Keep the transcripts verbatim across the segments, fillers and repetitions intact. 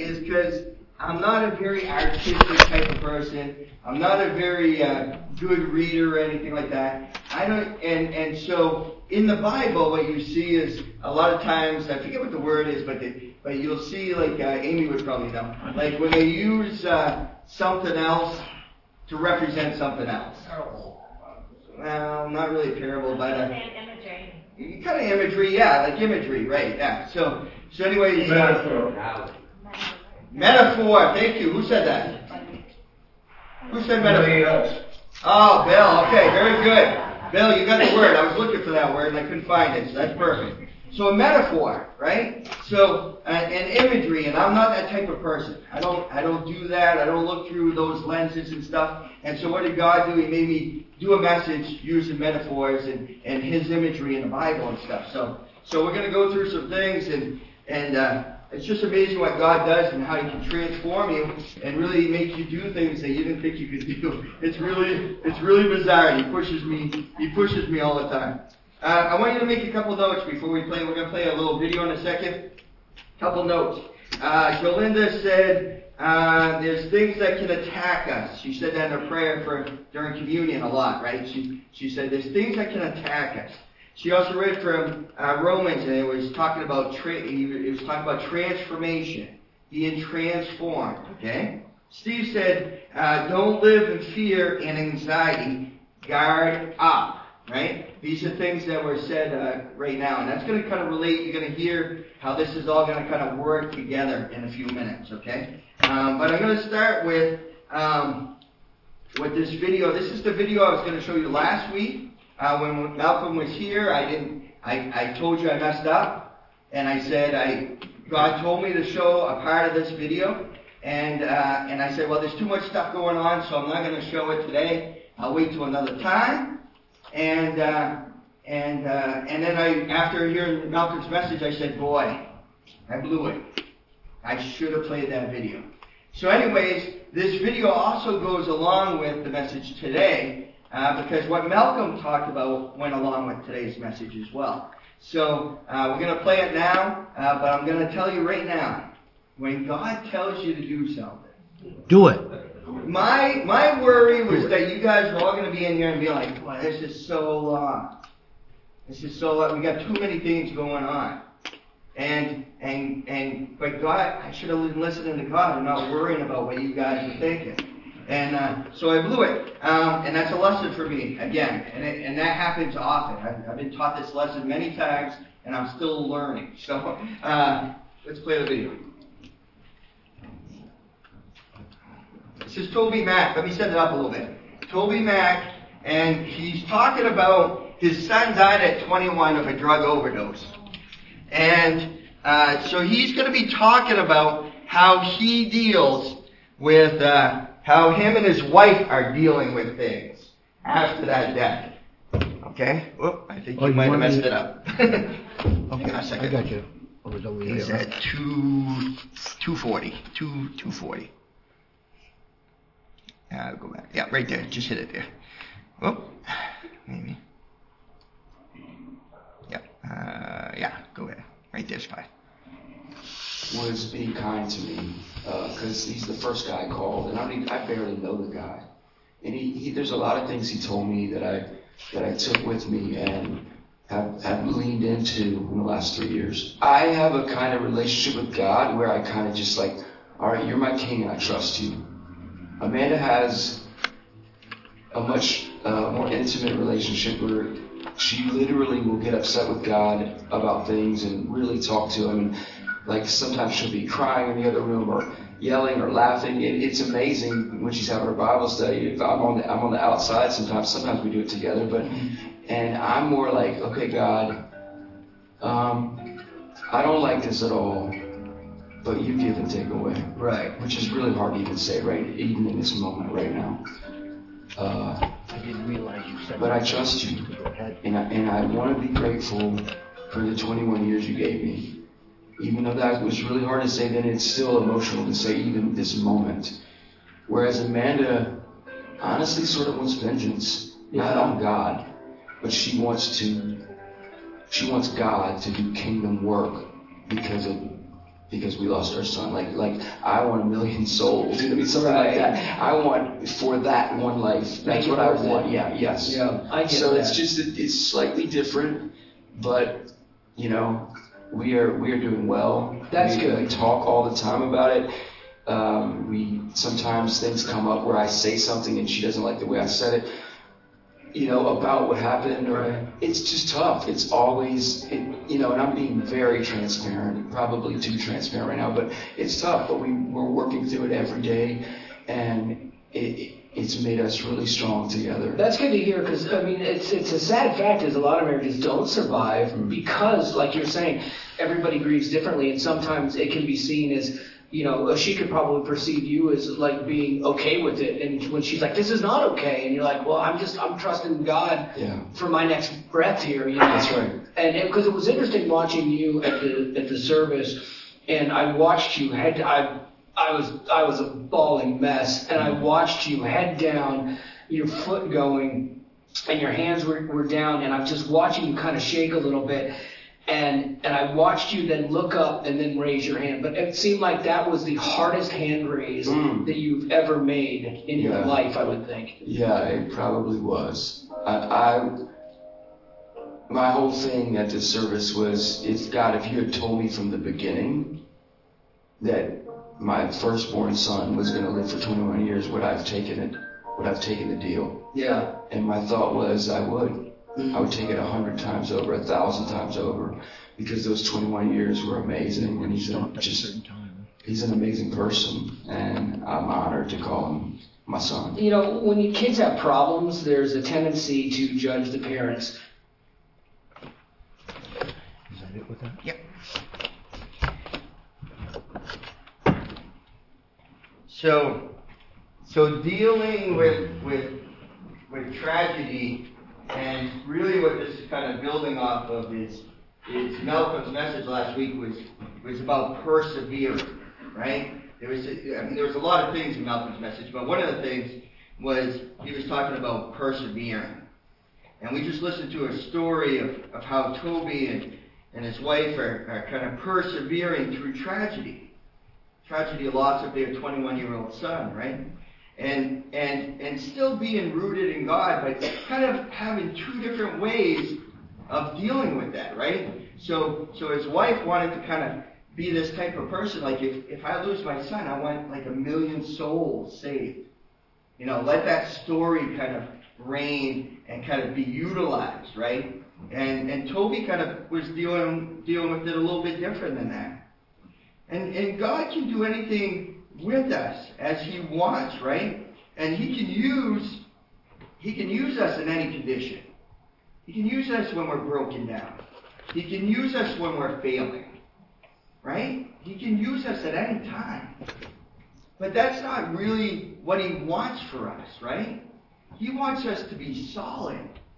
is because I'm not a very artistic type of person. I'm not a very uh, good reader or anything like that. I don't, and and so in the Bible, what you see is a lot of times, I forget what the word is, but they, but you'll see, like uh, Amy would probably know, like when they use uh, something else to represent something else. Well, not really a parable, but uh, imagery. Kind of imagery, yeah, like imagery, right? Yeah. So, so anyways, metaphor. Uh, metaphor. Thank you. Who said that? Who said metaphor? Oh, Bill. Okay, very good. Bill, you got the word. I was looking for that word and I couldn't find it, so that's perfect. So a metaphor, right? So uh, an imagery, and I'm not that type of person. I don't, I don't do that. I don't look through those lenses and stuff. And so what did God do? He made me do a message using metaphors and, and His imagery in the Bible and stuff. So, so we're going to go through some things, and and uh, it's just amazing what God does and how He can transform you and really make you do things that you didn't think you could do. It's really, it's really bizarre. He pushes me, He pushes me all the time. Uh, I want you to make a couple notes before we play. We're going to play a little video in a second. Couple notes. Uh, Jolinda said uh, there's things that can attack us. She said that in her prayer for during communion a lot, right? She she said there's things that can attack us. She also read from uh, Romans, and it was talking about tra- it was talking about transformation, being transformed. Okay. Steve said, uh, "Don't live in fear and anxiety. Guard up." Right? These are things that were said uh, right now, and that's going to kind of relate. You're going to hear how this is all going to kind of work together in a few minutes. Okay. Um, but I'm going to start with um, with this video. This is the video I was going to show you last week. Uh, when Malcolm was here, I didn't. I, I told you I messed up, and I said I. God told me to show a part of this video, and uh, and I said, well, there's too much stuff going on, so I'm not going to show it today. I'll wait till another time. And uh, and uh, and then I, after hearing Malcolm's message, I said, boy, I blew it. I should have played that video. So, anyways, this video also goes along with the message today. Uh, because what Malcolm talked about went along with today's message as well. So uh, we're going to play it now, uh, but I'm going to tell you right now, when God tells you to do something, do it. My my worry was that you guys were all going to be in here and be like, boy, this is so long. This is so long. We got too many things going on. And and and but God, I should have been listening to God and not worrying about what you guys were thinking. And uh, so I blew it. Um, and that's a lesson for me, again. And it, and that happens often. I've, I've been taught this lesson many times, and I'm still learning. So uh, let's play the video. This is Toby Mack. Let me set it up a little bit. Toby Mack, and he's talking about his son died at twenty-one of a drug overdose. And uh, so he's going to be talking about how he deals with... Uh, how him and his wife are dealing with things after that death. Okay? Whoop, I think oh, you you might have messed me? it up. Hang on a second. I got you. I was over He's here. at two, two forty. Two, two forty. Uh, go back. Yeah, right there. Just hit it there. Whoop. Maybe. Yeah. Uh, yeah, go ahead. Right there's fine. Was being kind to me because uh, he's the first guy I called, and I mean I barely know the guy, and he, he there's a lot of things he told me that I that I took with me and have have leaned into in the last three years. I have a kind of relationship with God where I kind of just like, all right, you're my king and I trust you. Amanda has a much uh, more intimate relationship where she literally will get upset with God about things and really talk to him. And, like sometimes she'll be crying in the other room or yelling or laughing. It, it's amazing when she's having her Bible study. If I'm on the I'm on the outside sometimes. Sometimes we do it together. But and I'm more like, okay, God, um, I don't like this at all, but you give and take away. Right. Which is really hard to even say, right? Even in this moment right now. Uh, I didn't realize you said but I trust you, and I, and I want to be grateful for the twenty-one years you gave me. Even though that was really hard to say, then it's still emotional to say even this moment. Whereas Amanda honestly sort of wants vengeance, not on God, but she wants to, she wants God to do kingdom work because of because we lost our son. Like, like I want a million souls, you know, I mean, something like that. I want for that one life. That's what I want. Yeah, yes. Yeah, I get so that. it's just it's slightly different, but you know, we are we are doing well. That's we, good. We talk all the time about it. Um, we sometimes things come up where I say something and she doesn't like the way I said it, you know, about what happened, or Right. it's just tough. It's always, it, you know, and I'm being very transparent, probably too transparent right now, but it's tough. But we we're working through it every day, and it, it it's made us really strong together. That's good to hear, because I mean, it's it's a sad fact is a lot of marriages don't survive Mm. because, like you're saying, everybody grieves differently, and sometimes it can be seen as, you know, she could probably perceive you as like being okay with it, and when she's like, "This is not okay," and you're like, "Well, I'm just I'm trusting God Yeah. for my next breath here," you know. That's right. And because it, it was interesting watching you at the at the service, and I watched you head. I I was I was a bawling mess, and I watched you head down, your foot going, and your hands were, were down, and I'm just watching you kind of shake a little bit. And and I watched you then look up and then raise your hand. But it seemed like that was the hardest hand raise Mm. that you've ever made in your Yeah. life, I would think. Yeah, it probably was. I, I my whole thing at this service was, if God, if you had told me from the beginning that my firstborn son was going to live for twenty-one years, would I've taken it? Would I've taken the deal? Yeah. And my thought was, I would. I would take it a hundred times over, a thousand times over, because those twenty-one years were amazing, and he's a, Stopped at a just certain time. he's an amazing person, and I'm honored to call him my son. You know, when you kids have problems, there's a tendency to judge the parents. Is that it with that? Yep. So, so dealing with with with tragedy, and really what this is kind of building off of is is Malcolm's message last week was was about persevering, right? There was a, I mean there was a lot of things in Malcolm's message, but one of the things was he was talking about persevering. And we just listened to a story of, of how Toby and, and his wife are, are kind of persevering through tragedy. Tragedy loss of their twenty-one-year-old son, right? And and and still being rooted in God, but kind of having two different ways of dealing with that, right? So so his wife wanted to kind of be this type of person, like if, if I lose my son, I want like a million souls saved. You know, let that story kind of reign and kind of be utilized, right? And and Toby kind of was dealing dealing with it a little bit different than that. And and God can do anything with us as He wants, right? And He can use He can use us in any condition. He can use us when we're broken down. He can use us when we're failing, right? He can use us at any time. But that's not really what He wants for us, right? He wants us to be solid.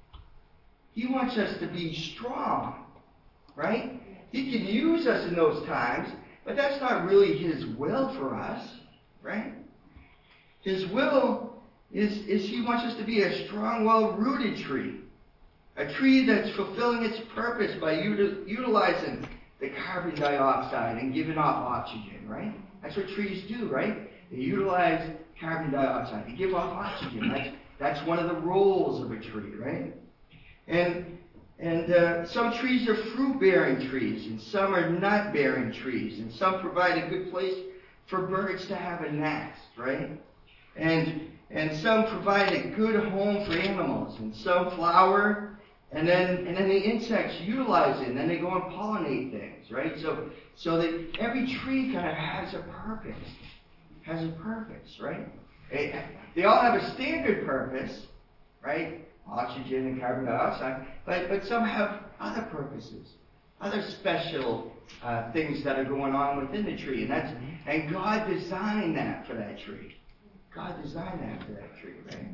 He wants us to be strong, right? He can use us in those times, but that's not really His will for us, right? His will is, is He wants us to be a strong, well-rooted tree. A tree that's fulfilling its purpose by util- utilizing the carbon dioxide and giving off oxygen, right? That's what trees do, right? They utilize carbon dioxide. They give off oxygen. That's, that's one of the roles of a tree, right? And And uh, some trees are fruit-bearing trees, and some are nut-bearing trees, and some provide a good place for birds to have a nest, right? And and some provide a good home for animals, and some flower, and then and then the insects utilize it, and then they go and pollinate things, right? So so that every tree kind of has a purpose, has a purpose, right? They, they all have a standard purpose, right? Oxygen and carbon dioxide, but, but some have other purposes, other special uh, things that are going on within the tree, and that's and God designed that for that tree. God designed that for that tree, right?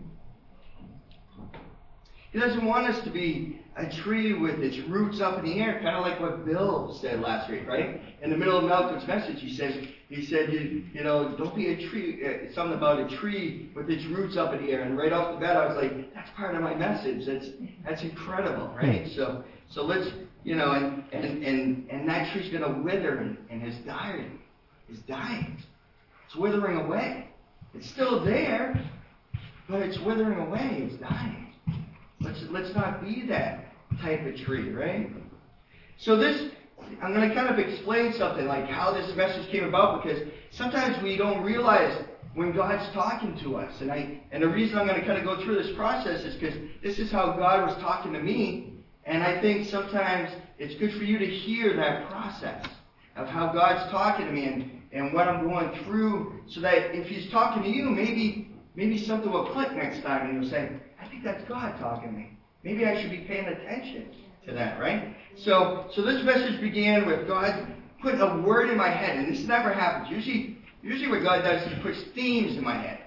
He doesn't want us to be a tree with its roots up in the air, kind of like what Bill said last week, right? In the middle of Malcolm's message, he said, he said, you, you know, don't be a tree, uh, something about a tree with its roots up in the air. And right off the bat, I was like, that's part of my message. That's that's incredible, right? So so let's you know, and, and, and, and that tree's going to wither and, and is dying. Is dying. It's withering away. It's still there, but it's withering away. It's dying. Let's, let's not be that type of tree, right? So this, I'm going to kind of explain something like how this message came about, because sometimes we don't realize when God's talking to us. And I and the reason I'm going to kind of go through this process is because this is how God was talking to me. And I think sometimes it's good for you to hear that process of how God's talking to me and, and what I'm going through, so that if He's talking to you, maybe maybe something will click next time and you'll say, I think that's God talking to me. Maybe I should be paying attention to that, right? So so this message began with God putting a word in my head, and this never happens. Usually, usually what God does is He puts themes in my head,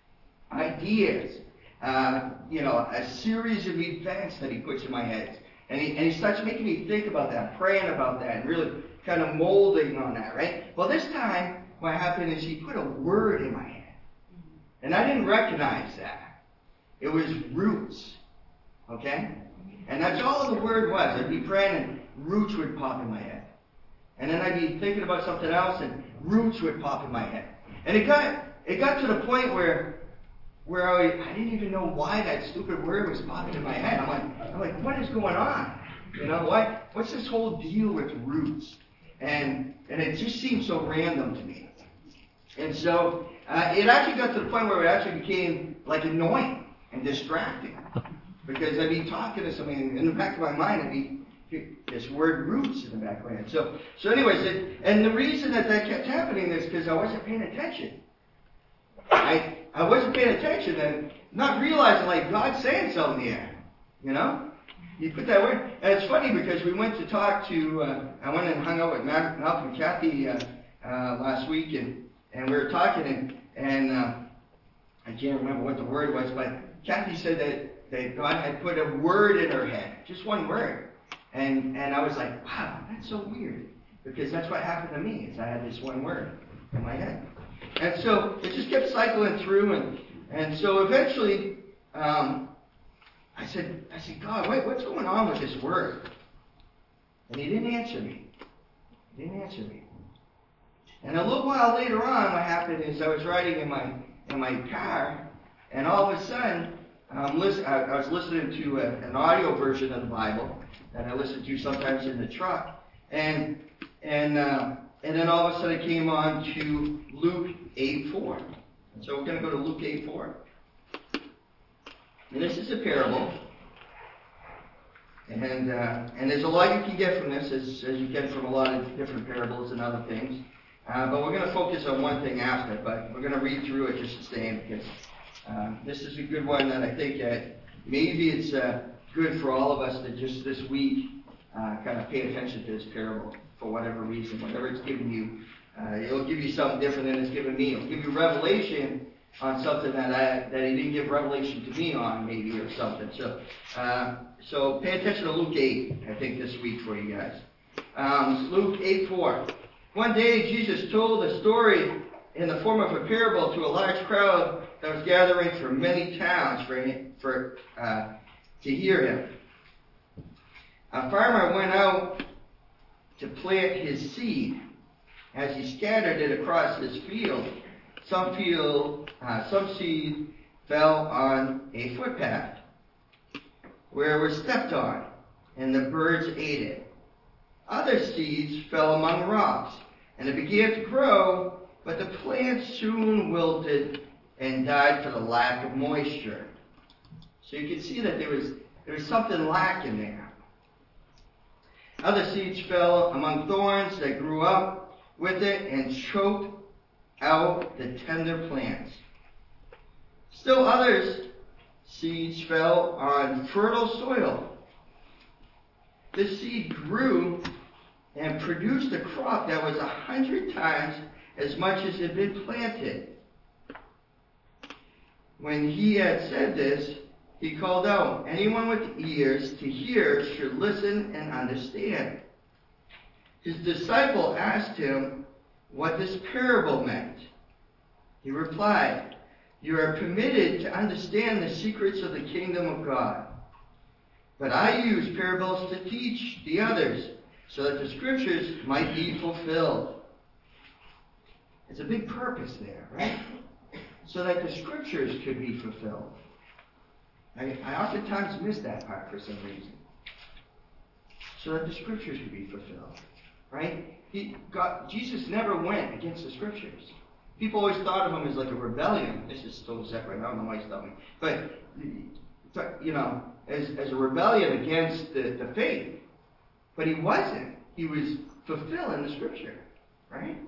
ideas, uh, you know, a series of events that He puts in my head. And he, and he starts making me think about that, praying about that, and really kind of molding on that, right? Well, this time, what happened is He put a word in my head. And I didn't recognize that. It was roots. Okay? And that's all the word was. I'd be praying and roots would pop in my head. And then I'd be thinking about something else and roots would pop in my head. And it got it got to the point where where I, I didn't even know why that stupid word was popping in my head. I'm like, I'm like, what is going on? You know, why? What's this whole deal with roots? And and it just seemed so random to me. And so uh, it actually got to the point where it actually became like annoying and distracting, because I'd be talking to somebody in the back of my mind, I'd be this word roots in the back of my head. So so anyways, it, and the reason that that kept happening is because I wasn't paying attention. I I wasn't paying attention and not realizing like God's saying something here, you know. You put that word, and it's funny because we went to talk to. Uh, I went and hung out with Malcolm and Kathy uh, uh, last week, and, and we were talking, and and uh, I can't remember what the word was, but Kathy said that, that God had put a word in her head, just one word, and and I was like, wow, that's so weird, because that's what happened to me. Is I had this one word in my head. And so it just kept cycling through, and and so eventually, um, I said, I said, God, wait, what's going on with this word? And He didn't answer me. He didn't answer me. And a little while later on, what happened is I was riding in my in my car, and all of a sudden, um, listen, I, I was listening to a, an audio version of the Bible that I listen to sometimes in the truck, and and. Uh, And then all of a sudden it came on to Luke eight four. And so we're going to go to Luke eight four. And this is a parable. And uh, and there's a lot you can get from this, as, as you get from a lot of different parables and other things. Uh, but we're going to focus on one thing after. But we're going to read through it just the same, because uh, this is a good one that I think uh, maybe it's uh, good for all of us to just this week uh, kind of pay attention to this parable. For whatever reason, whatever it's giving you, uh, it'll give you something different than it's given me. It'll give you revelation on something that I, that He didn't give revelation to me on, maybe, or something. So, uh, so pay attention to Luke eight, I think, this week for you guys. Um, Luke eight four. One day Jesus told a story in the form of a parable to a large crowd that was gathering from many towns for for uh, to hear Him. A farmer went out to plant his seed. As he scattered it across his field, some field, uh, some seed fell on a footpath where it was stepped on, and the birds ate it. Other seeds fell among rocks, and it began to grow, but the plant soon wilted and died for the lack of moisture. So you can see that there was there was something lacking there. Other seeds fell among thorns that grew up with it and choked out the tender plants. Still others seeds fell on fertile soil. This seed grew and produced a crop that was a hundred times as much as had been planted. When He had said this, He called out, anyone with ears to hear should listen and understand. His disciple asked Him what this parable meant. He replied, you are permitted to understand the secrets of the kingdom of God, But I use parables to teach the others, so that the scriptures might be fulfilled. It's a big purpose there, right? So that the scriptures could be fulfilled. I, I oftentimes miss that part for some reason. So that the scriptures could be fulfilled, right? He, God, Jesus never went against the scriptures. People always thought of him as like a rebellion. This is still separate. I don't know why he's telling me. But, you know, as, as a rebellion against the, the faith. But he wasn't. He was fulfilling the scripture, right?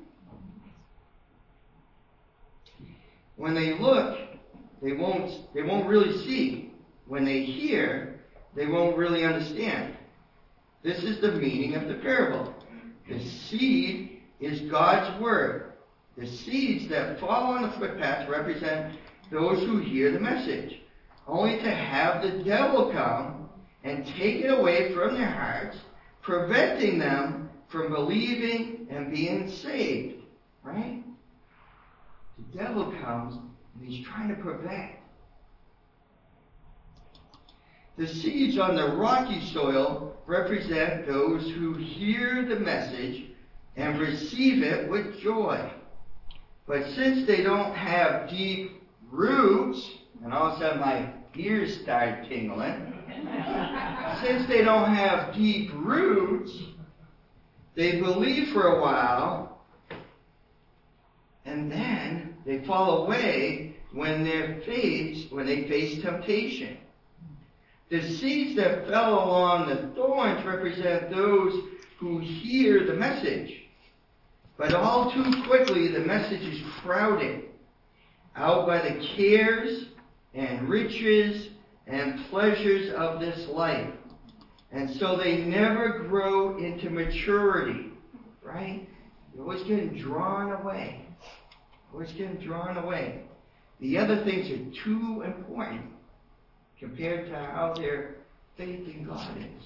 When they look, they won't, they won't really see. When they hear, they won't really understand. This is the meaning of the parable. The seed is God's word. The seeds that fall on the footpath represent those who hear the message, only to have the devil come and take it away from their hearts, preventing them from believing and being saved. Right? The devil comes and he's trying to prevent. The seeds on the rocky soil represent those who hear the message and receive it with joy. But since they don't have deep roots, and all of a sudden my ears started tingling, since they don't have deep roots, they believe for a while, and then they fall away when they face, when they face temptation. The seeds that fell along the thorns represent those who hear the message. But all too quickly, the message is crowded out by the cares and riches and pleasures of this life. And so they never grow into maturity, right? They're always getting drawn away. Always getting drawn away. The other things are too important compared to how their faith in God is.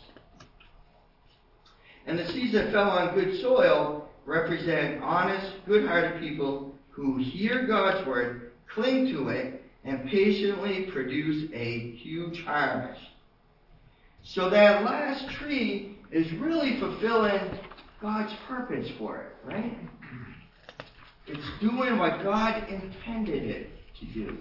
And the seeds that fell on good soil represent honest, good-hearted people who hear God's word, cling to it, and patiently produce a huge harvest. So that last tree is really fulfilling God's purpose for it, right? It's doing what God intended it to do.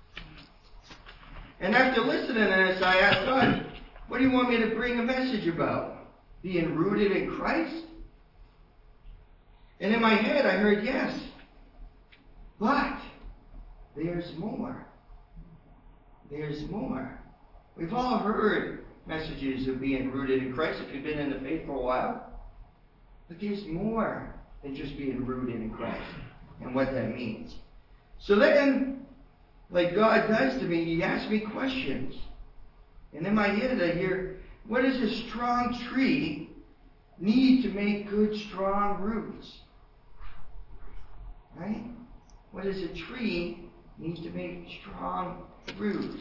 And after listening to this, I asked God, what do you want me to bring a message about? Being rooted in Christ? And in my head, I heard yes. But there's more. There's more. We've all heard messages of being rooted in Christ if you've been in the faith for a while. But there's more than just being rooted in Christ and what that means. So then, like God does to me, he asks me questions. And in my head I hear, what does a strong tree need to make good, strong roots? Right? What does a tree need to make strong roots?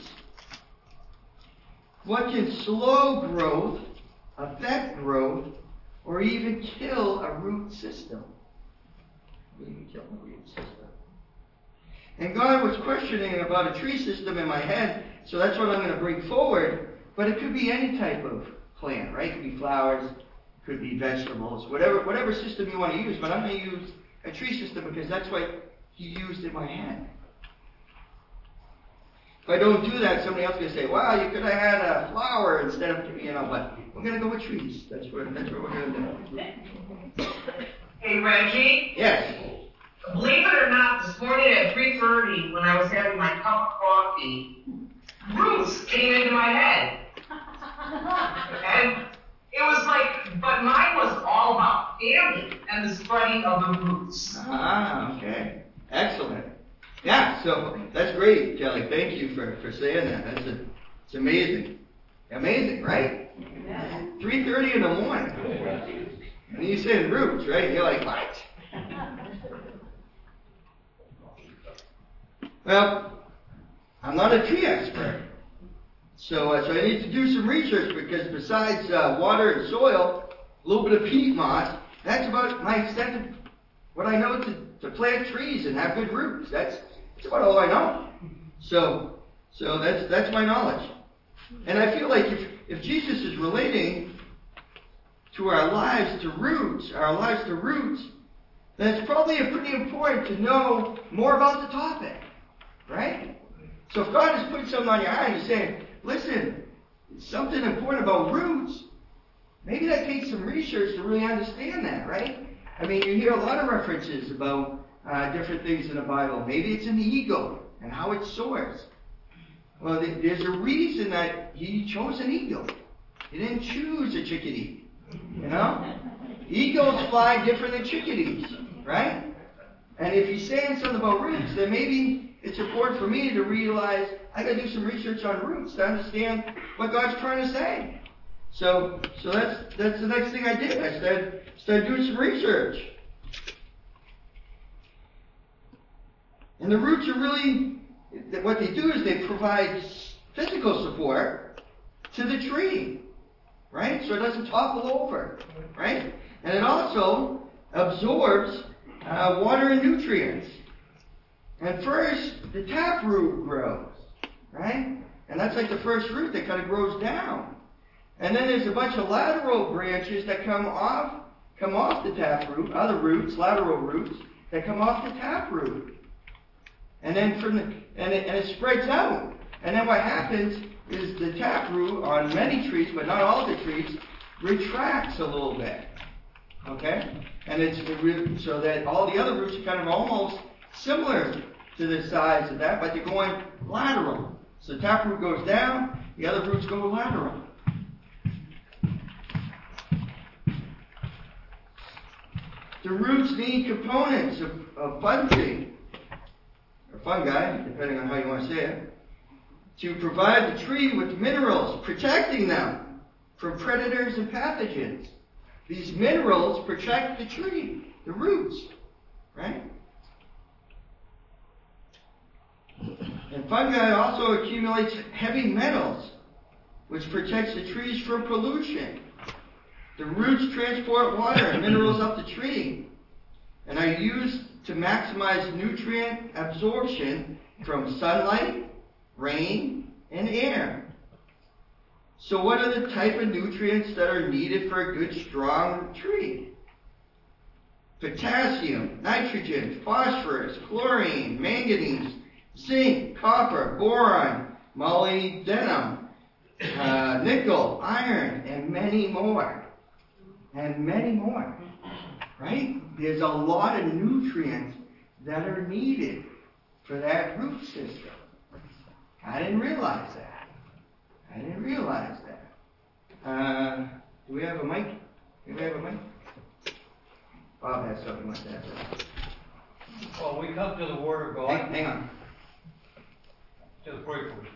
What can slow growth, affect growth, or even kill a root system? Even kill a root system. And God was questioning about a tree system in my head, so that's what I'm going to bring forward. But it could be any type of plant, right? It could be flowers, it could be vegetables, whatever whatever system you want to use. But I'm going to use a tree system because that's what he used in my head. If I don't do that, somebody else is going to say, wow, you could have had a flower instead of, you know, but we're going to go with trees. That's what, that's what we're going to do. Hey, Reggie? Yes. Believe it or not, this morning at three thirty, when I was having my cup of coffee, roots came into my head. And it was like, but mine was all about family and the spreading of the roots. Ah, okay. Excellent. Yeah, so that's great, Kelly. Thank you for, for saying that. That's a, it's amazing. Amazing, right? Yeah. three thirty in the morning. And you said roots, right? You're like, what? Well, I'm not a tree expert. So, uh, so I need to do some research because besides uh, water and soil, a little bit of peat moss, that's about my extent of what I know to, to plant trees and have good roots. That's, that's about all I know. So, so that's, that's my knowledge. And I feel like if, if Jesus is relating to our lives to roots, our lives to roots, then it's probably pretty important to know more about the topic, right? So if God has put something on your heart and He's saying, listen, something important about roots, maybe that takes some research to really understand that, right? I mean, you hear a lot of references about uh, different things in the Bible. Maybe it's an eagle and how it soars. Well, th- there's a reason that He chose an eagle. He didn't choose a chickadee, you know? Eagles fly different than chickadees, right? And if He's saying something about roots, then maybe it's important for me to realize I got to do some research on roots to understand what God's trying to say. So, so that's that's the next thing I did. I started started doing some research, and the roots are really what they do is they provide physical support to the tree, right? So it doesn't topple over, right? And it also absorbs uh, water and nutrients. And first, the taproot grows, right? And that's like the first root that kind of grows down. And then there's a bunch of lateral branches that come off, come off the taproot, other roots, lateral roots, that come off the taproot. And then from the, and it, and it spreads out. And then what happens is the taproot on many trees, but not all the trees, retracts a little bit. Okay? And it's so that all the other roots are kind of almost similar to the size of that, but they're going lateral. So the taproot goes down, the other roots go lateral. The roots need components of, of fungi, or fungi, depending on how you want to say it, to provide the tree with minerals, protecting them from predators and pathogens. These minerals protect the tree, the roots, right? And fungi also accumulates heavy metals, which protects the trees from pollution. The roots transport water and minerals up the tree and are used to maximize nutrient absorption from sunlight, rain, and air. So what are the type of nutrients that are needed for a good, strong tree? Potassium, nitrogen, phosphorus, chlorine, manganese, zinc, copper, boron, molybdenum, uh, nickel, iron, and many more. And many more. Right? There's a lot of nutrients that are needed for that root system. I didn't realize that. I didn't realize that. Uh, do we have a mic? Do we have a mic? Bob has something like that. Well, we come to the Word of God. Hang, hang on. Just briefly.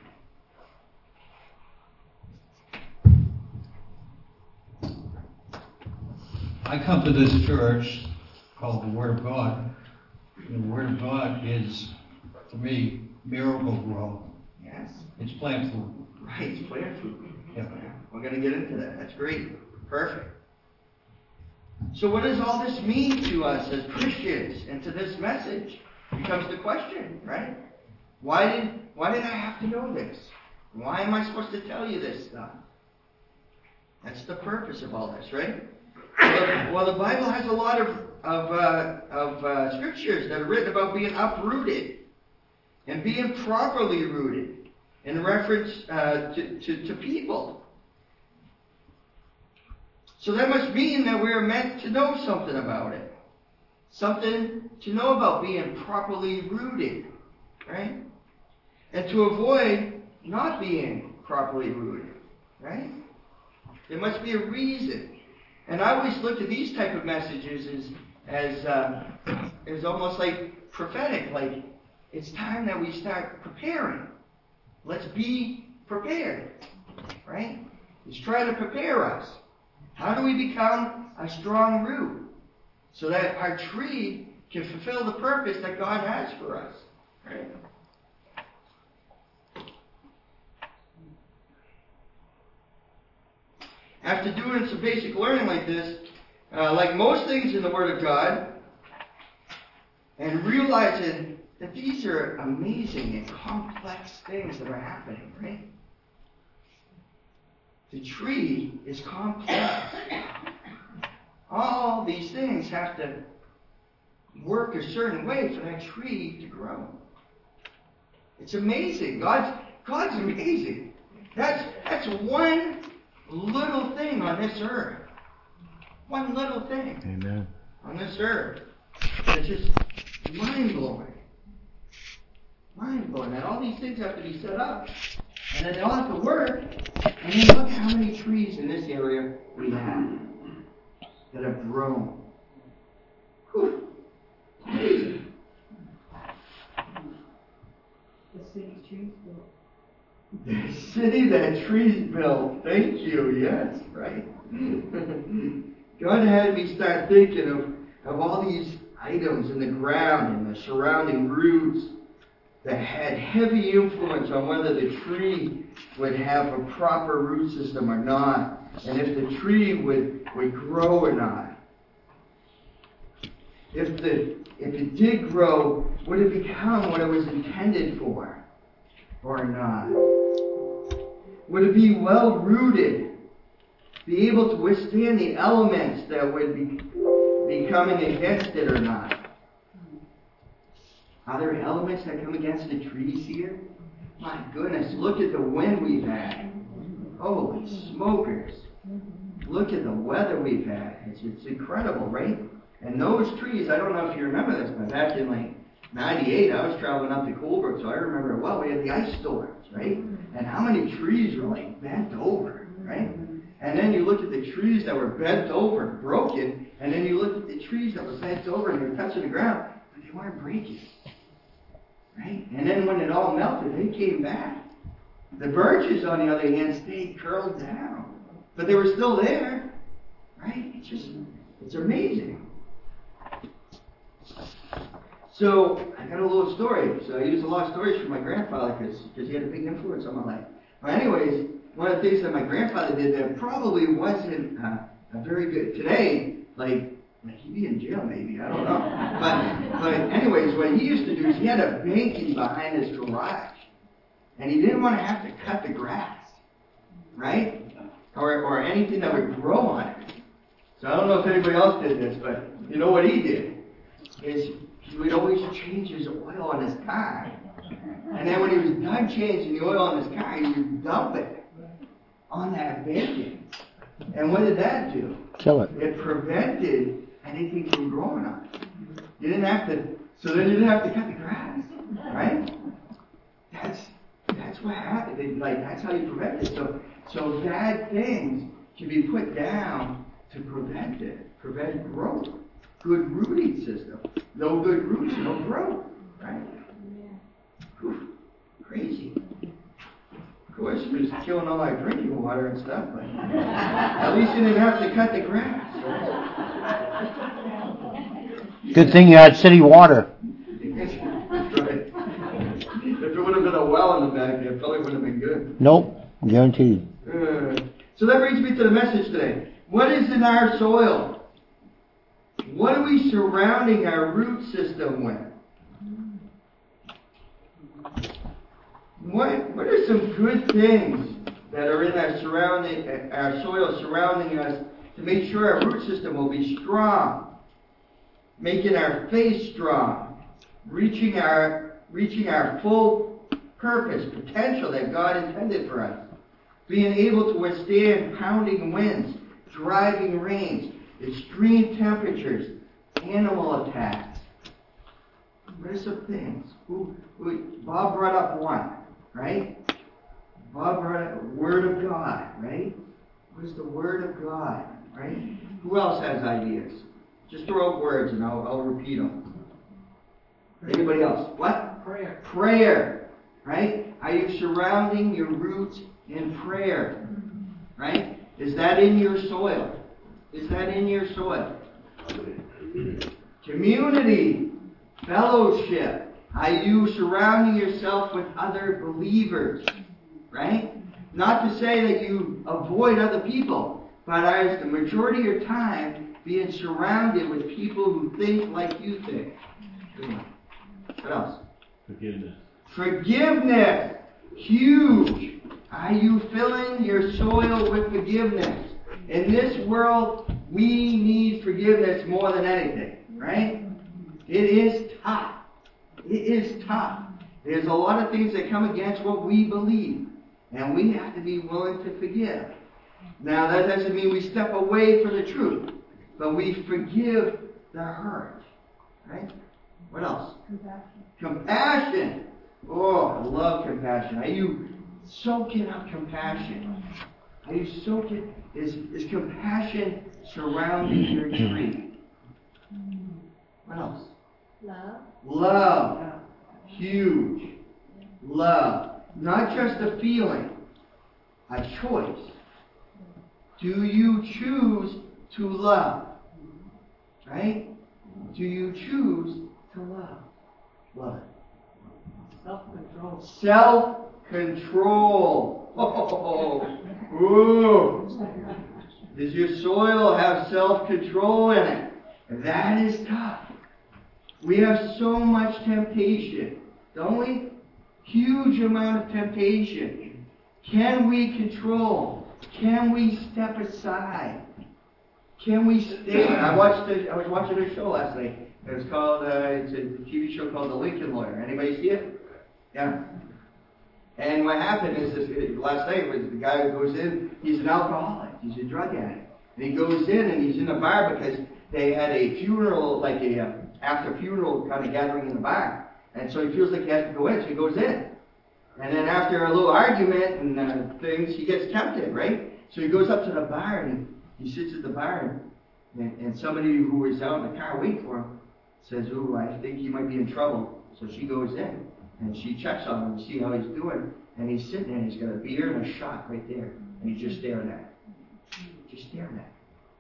I come to this church called the Word of God. And the Word of God is, to me, miracle grow. Yes. It's plant food. Right, it's plant food. Yeah. Yeah, we're going to get into that. That's great. Perfect. So what does all this mean to us as Christians and to this message? Becomes the question, right? Why did why did I have to know this? Why am I supposed to tell you this stuff? That's the purpose of all this, right? Well, well the Bible has a lot of of, uh, of uh, scriptures that are written about being uprooted and being properly rooted in reference uh, to, to, to people. So that must mean that we are meant to know something about it. Something to know about being properly rooted, right? And to avoid not being properly rooted, right? There must be a reason. And I always look at these type of messages as as uh, as almost like prophetic, like it's time that we start preparing. Let's be prepared, right? It's trying to prepare us. How do we become a strong root so that our tree can fulfill the purpose that God has for us, right? After doing some basic learning like this, uh, like most things in the Word of God, and realizing that these are amazing and complex things that are happening, right? The tree is complex. All these things have to work a certain way for that tree to grow. It's amazing. God's, God's amazing. That's, that's one little thing on this earth. One little thing. Amen. On this earth. It's just mind-blowing. Mind-blowing. And all these things have to be set up. And then they all have to work. And then look how many trees in this area we have that have grown. Whew. Amazing. The city trees built. The city that trees built. Thank you. Yes, right. God had me start thinking of, of all these items in the ground and the surrounding roots that had heavy influence on whether the tree would have a proper root system or not, and if the tree would, would grow or not. If the if it did grow, would it become what it was intended for or not? Would it be well rooted, be able to withstand the elements that would be, be coming against it or not? Are there elements that come against the trees here? My goodness, look at the wind we've had. Holy smokers. Look at the weather we've had. It's, it's incredible, right? And those trees, I don't know if you remember this, but back in like ninety-eight, I was traveling up to Colebrook, so I remember, well, we had the ice storms, right? And how many trees were like bent over, right? And then you look at the trees that were bent over, broken, and then you look at the trees that were bent over and they were touching the ground, but they weren't breaking. Right? And then when it all melted, they came back. The birches, on the other hand, stayed curled down. But they were still there. Right? It's just, it's amazing. So, I got a little story. So I use a lot of stories from my grandfather because he had a big influence on my life. But anyways, one of the things that my grandfather did that probably wasn't uh, a very good. Today, like, Like he'd be in jail maybe, I don't know. But but anyways, what he used to do is he had a banking behind his garage. And he didn't want to have to cut the grass. Right? Or or anything that would grow on it. So I don't know if anybody else did this, but you know what he did? Is he would always change his oil on his car. And then when he was done changing the oil on his car, he would dump it on that banking. And what did that do? Kill it. It prevented anything from growing on it. You didn't have to, so then you didn't have to cut the grass, right? That's that's what happened. They, like that's how you prevent it. So so bad things can be put down to prevent it, prevent growth. Good rooting system. No good roots, no growth, right? Whew, crazy. Of course, it was killing all our drinking water and stuff, but at least you didn't have to cut the grass. Good thing you had city water. That's right. If it would have been a well in the back, it probably would have been good. Nope, guaranteed. Uh, so that brings me to the message today. What is in our soil? What are we surrounding our root system with? What what are some good things that are in our surrounding our soil surrounding us to make sure our root system will be strong, making our faith strong, reaching our reaching our full purpose, potential that God intended for us, being able to withstand pounding winds, driving rains, extreme temperatures, animal attacks. What are some things? Who, who, Bob brought up one, right? Bob brought up Word of God, right? What is the Word of God, right? Who else has ideas? Just throw out words and I'll, I'll repeat them. Anybody else? What? Prayer. Prayer, right? Are you surrounding your roots in prayer, right? Is that in your soil? Is that in your soil? Community, fellowship. Are you surrounding yourself with other believers? Right? Not to say that you avoid other people, but as the majority of your time being surrounded with people who think like you think. What else? Forgiveness. Forgiveness. Huge. Are you filling your soil with forgiveness? In this world, we need forgiveness more than anything, right? It is tough. It is tough. There's a lot of things that come against what we believe, and we have to be willing to forgive. Now, that doesn't mean we step away from the truth, but we forgive the hurt, right? What else? Compassion. Compassion. Oh, I love compassion. Are you soaking up compassion? Are you soaking? Is, is compassion surrounding your tree? What else? Love. Love. Huge. Love. Not just a feeling, a choice. Do you choose to love? Right? Do you choose to love? Love it. Self-control. Self-control. Oh, ooh. Does your soil have self-control in it? That is tough. We have so much temptation, don't we? Huge amount of temptation. Can we control? Can we step aside? Can we stay? I watched. The, I was watching a show last night. It was called. Uh, it's a T V show called The Lincoln Lawyer. Anybody see it? Yeah. And what happened is this, last night was the guy who goes in. He's an alcoholic. He's a drug addict. And he goes in and he's in a bar because they had a funeral, like a uh, after funeral kind of gathering in the bar. And so he feels like he has to go in, so he goes in. And then after a little argument and uh, things, he gets tempted, right? So he goes up to the bar and he, he sits at the bar and, and somebody who was out in the car waiting for him says, "Ooh, I think he might be in trouble." So she goes in and she checks on him to see how he's doing. And he's sitting there and he's got a beer and a shot right there. And he's just staring at it. Just staring at it.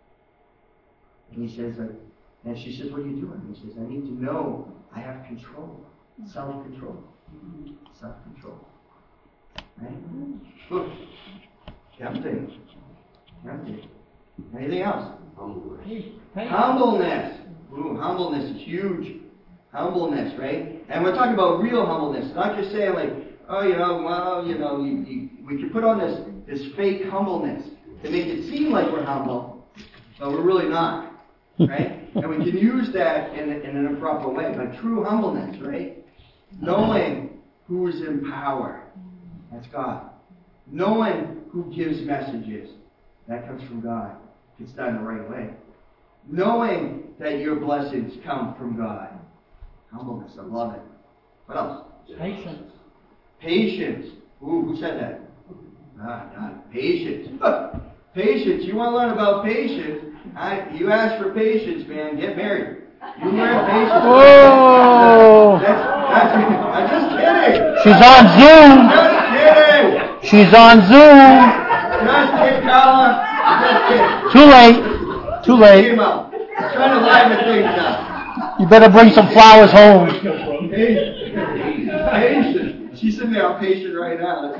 And he says, uh, and she says, "What are you doing?" He says, "I need to know I have control. Self-control. Self-control." Right? Look. Tempting. Tempting. Anything else? Humbleness. Humbleness. Ooh, humbleness is huge. Humbleness, right? And we're talking about real humbleness, not just saying like, oh, you know, well, you know, you, you, we can put on this, this fake humbleness to make it seem like we're humble, but we're really not, right? And we can use that in, in an improper way, but true humbleness, right? Knowing who's in power, that's God. Knowing who gives messages, that comes from God, if it's done the right way. Knowing that your blessings come from God. Humbleness, I love it. What else? Patience. Patience. Ooh, who said that? Ah, God. Patience. Patience. You want to learn about patience? I, you ask for patience, man. Get married. You learn patience. Whoa! That's, that's, I'm just kidding. She's on Zoom. Just kidding. She's on Zoom. Just kidding, Carla. Just kidding. Too late. Too late. Came out. I'm trying to liven things up. You better bring some flowers home. Patience. She's sitting there, I'm patient right now.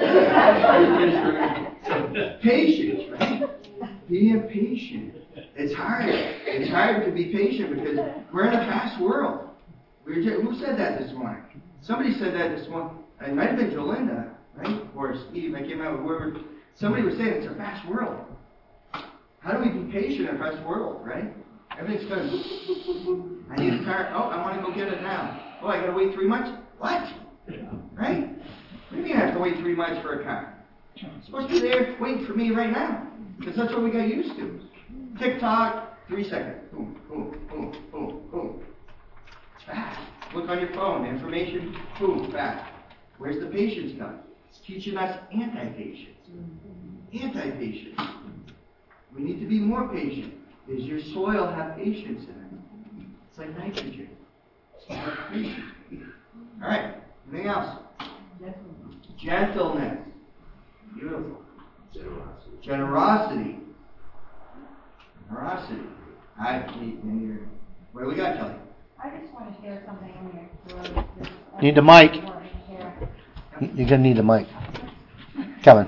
Patience, right? Being patient. It's hard. It's hard to be patient because we're in a fast world. We were just, who said that this morning? Somebody said that this morning. It might have been Jolinda, right? Or Steve. I came out with whoever. Somebody was saying it's a fast world. How do we be patient in a fast world, right? Everything's good. I need a car. Oh, I want to go get it now. Oh, I got to wait three months? What? Right? What do you mean I have to wait three months for a car? It's supposed to be there waiting for me right now. Because that's what we got used to. TikTok, three seconds. Boom, boom, boom, boom, boom. It's fast. Look on your phone. Information, boom, fast. Where's the patience done? It's teaching us anti-patience. Anti-patience. We need to be more patient. Does your soil have patience in it? It's like nitrogen. It's like patience. All right. Anything else? Gentleness. Beautiful. Generosity. Generosity. Generosity. All right. And you're, what do we got, Kelly? I just want to share something on your word. Need the mic. You're going to need the mic. Kevin.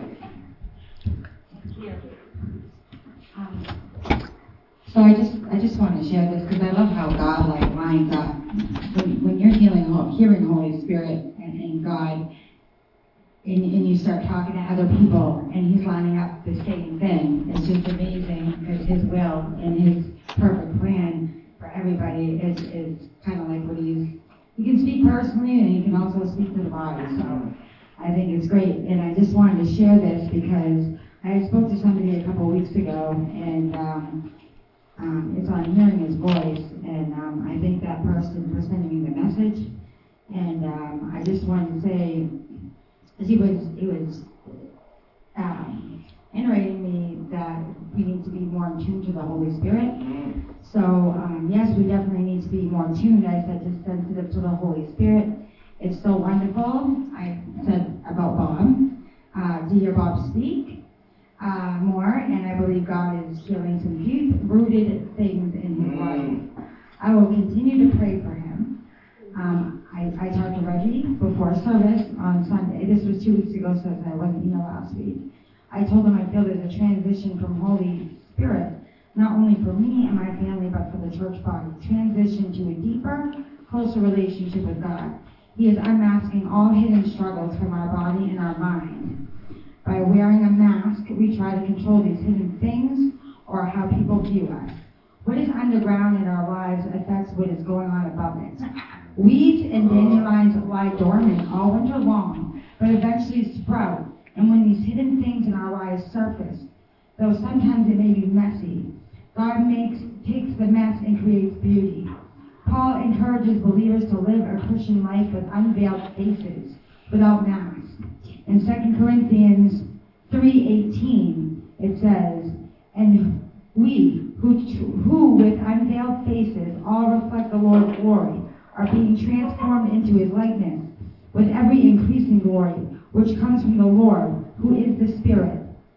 Um, so I just I just want to share this because I love how God like lines up when, when you're hearing hearing Holy Spirit and, and God. and, and you start talking to other people, and he's lining up the same thing. It's just amazing because his will and his perfect plan for everybody is, is kind of like what he's, he can speak personally and he can also speak to the body. So I think it's great. And I just wanted to share this because I spoke to somebody a couple of weeks ago, and um, um, it's on hearing his voice, and um, I thank that person for sending me the message. And um, I just wanted to say, as he was, he was um, iterating me that we need to be more in tune to the Holy Spirit. So um, yes, we definitely need to be more in tune. I said just sensitive to the Holy Spirit. It's so wonderful. I said about Bob, uh, to hear Bob speak uh, more, and I believe God is healing some deep-rooted things in his life. I will continue to pray for him. Um, I, I talked to Reggie before service on Sunday. This was two weeks ago, so I wasn't here last week. I told him I feel there's a transition from Holy Spirit, not only for me and my family, but for the church body. Transition to a deeper, closer relationship with God. He is unmasking all hidden struggles from our body and our mind. By wearing a mask, we try to control these hidden things or how people view us. What is underground in our lives affects what is going on above it. Weeds and dandelions lie dormant all winter long, but eventually sprout. And when these hidden things in our lives surface, though sometimes it may be messy, God makes takes the mess and creates beauty. Paul encourages believers to live a Christian life with unveiled faces, without masks. In Second Corinthians three eighteen, it says, "And we, who, who with unveiled faces all reflect the Lord's glory, are being transformed into his likeness, with every increasing glory, which comes from the Lord, who is the Spirit.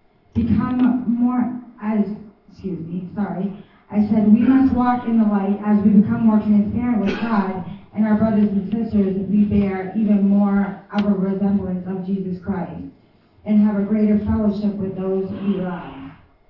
Become more as, excuse me, sorry, I said we must walk in the light as we become more transparent with God, and our brothers and sisters, we bear even more of a resemblance of Jesus Christ, and have a greater fellowship with those we love."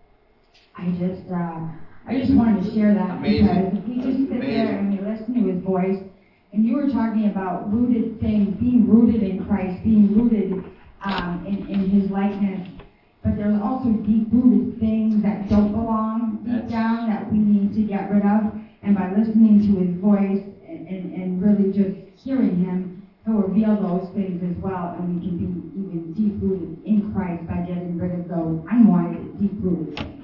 I just, uh, I just wanted to share that. Amazing. Because if we just sit Amazing. there and we listen to his voice, and you were talking about rooted things, being rooted in Christ, being rooted um, in, in his likeness, but there's also deep-rooted things that don't belong deep That's... down that we need to get rid of. And by listening to his voice and, and, and really just hearing him, he'll reveal those things as well, and we can be even deep-rooted in Christ by getting rid of those unwanted, deep-rooted things.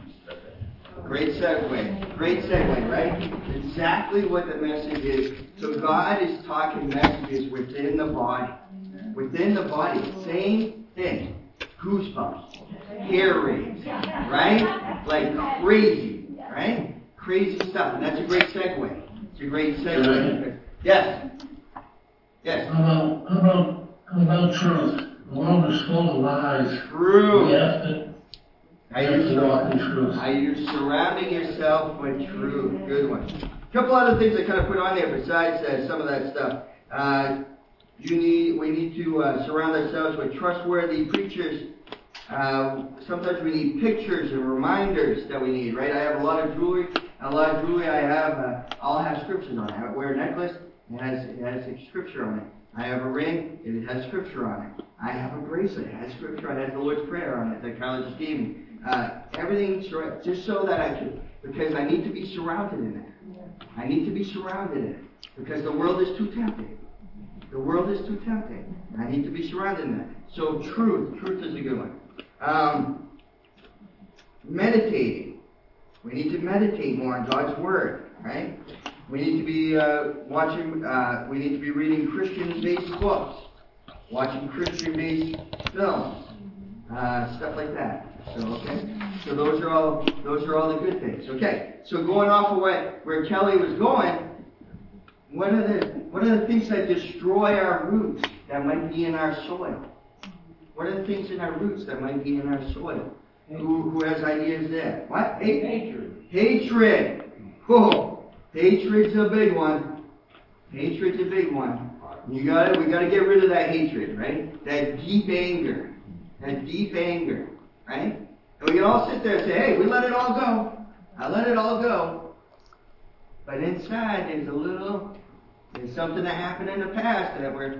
Great segue. Great segue, right? Exactly what the message is. So God is talking messages within the body. Within the body. Same thing. Goosebumps. Hair raise. Right? Like crazy. Right? Crazy stuff. And that's a great segue. It's a great segue. Yes. Yes. How about, how about, how about truth? The world is full of lies. True. We have to, Are we have you, to walk in truth. are you surrounding yourself with truth? Good one. A couple other things I kind of put on there besides uh, some of that stuff. Uh, you need, we need to uh, surround ourselves with trustworthy preachers. Uh, sometimes we need pictures and reminders that we need, right? I have a lot of jewelry. A lot of jewelry I have, uh, all have scriptures on it. I wear a necklace. It has, it has a scripture on it. I have a ring. It has scripture on it. I have a bracelet. It has scripture on it. It has the Lord's Prayer on it that Carla just gave me. Uh, everything's just so that I can, because I need to be surrounded in it. I need to be surrounded in it because the world is too tempting. The world is too tempting. I need to be surrounded in it. So truth, truth is a good one. Um, meditating. We need to meditate more on God's Word, right? We need to be uh, watching, uh, we need to be reading Christian-based books, watching Christian-based films, uh, stuff like that. So, okay? So those are all, those are all the good things. Okay? So going off of what, where Kelly was going, what are the, what are the things that destroy our roots that might be in our soil? What are the things in our roots that might be in our soil? Who, who has ideas there? What? Hatred. Hatred. Whoa. Hatred's a big one. Hatred's a big one. You gotta, we gotta get rid of that hatred, right? That deep anger. That deep anger, right? And we can all sit there and say, hey, we let it all go. I let it all go. But inside, there's a little, there's something that happened in the past that we're,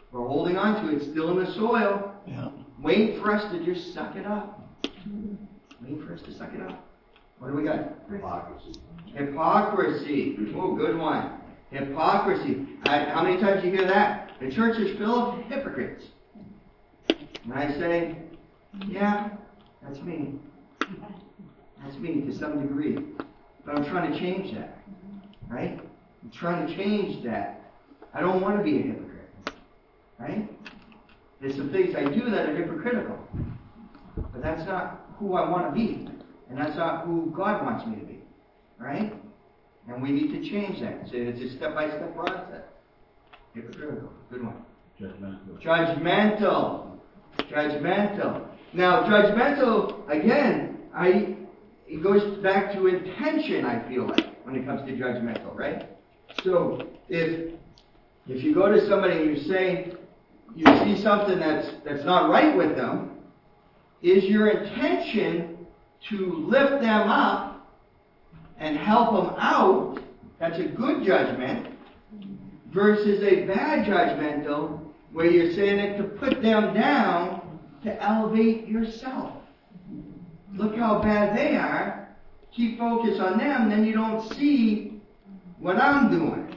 We're holding on to it. It's still in the soil. Yeah. Wait for us to just suck it up. Wait for us to suck it up. What do we got? Hypocrisy. Hypocrisy. Oh, good one. Hypocrisy. I, how many times do you hear that? The church is full of hypocrites. And I say, yeah, that's me. That's me to some degree. But I'm trying to change that. Right? I'm trying to change that. I don't want to be a hypocrite. Right? There's some things I do that are hypocritical. But that's not who I want to be. And that's not who God wants me to be. Right? And we need to change that. So it's a step-by-step process. Hypocritical. Good one. Judgmental. Judgmental. Judgmental. Now, judgmental, again, I it goes back to intention, I feel like, when it comes to judgmental, right? So, if if you go to somebody and you say, you see something that's that's not right with them, is your intention to lift them up and help them out? That's a good judgment, versus a bad judgmental, where you're saying it to put them down to elevate yourself. Look how bad they are. Keep focus on them, then you don't see what I'm doing.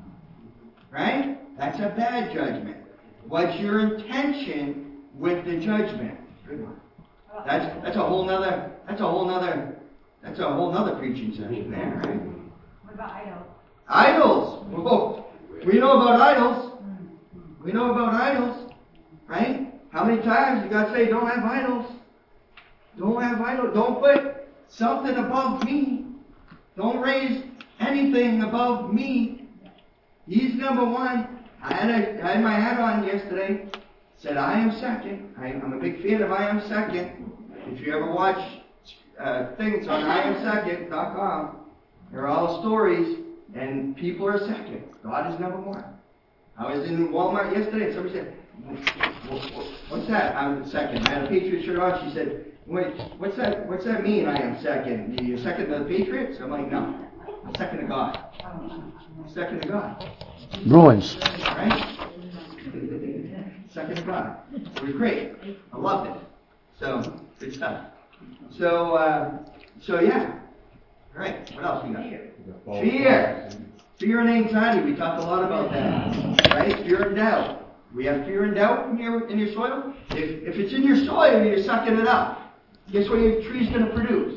Right? That's a bad judgment. What's your intention with the judgment? Good one. That's that's a whole nother that's a whole nother that's a whole nother preaching session there, right? What about idols? Idols. Whoa. We know about idols. We know about idols. Right? How many times you gotta say, don't have idols? Don't have idols. Don't put something above me. Don't raise anything above me. He's number one. I had, a, I had my hat on yesterday. Said, I am second. I, I'm a big fan of I am second. If you ever watch uh, things on I am second dot com, they're all stories, and people are second. God is number one. I was in Walmart yesterday, and somebody said, what's that? I'm second. I had a Patriot shirt on. She said, wait, what's that What's that mean, I am second? You're second to the Patriots? I'm like, no. I'm second to God. I'm second to God. Bruins. Right? Second to God. It was great. I loved it. So, good stuff. So, uh, so yeah. All right. What else we got here? Fear. Fear and anxiety. We talked a lot about that. Right? Fear and doubt. We have fear and doubt in your in your soil. If if it's in your soil, you're sucking it up. Guess what your tree's going to produce?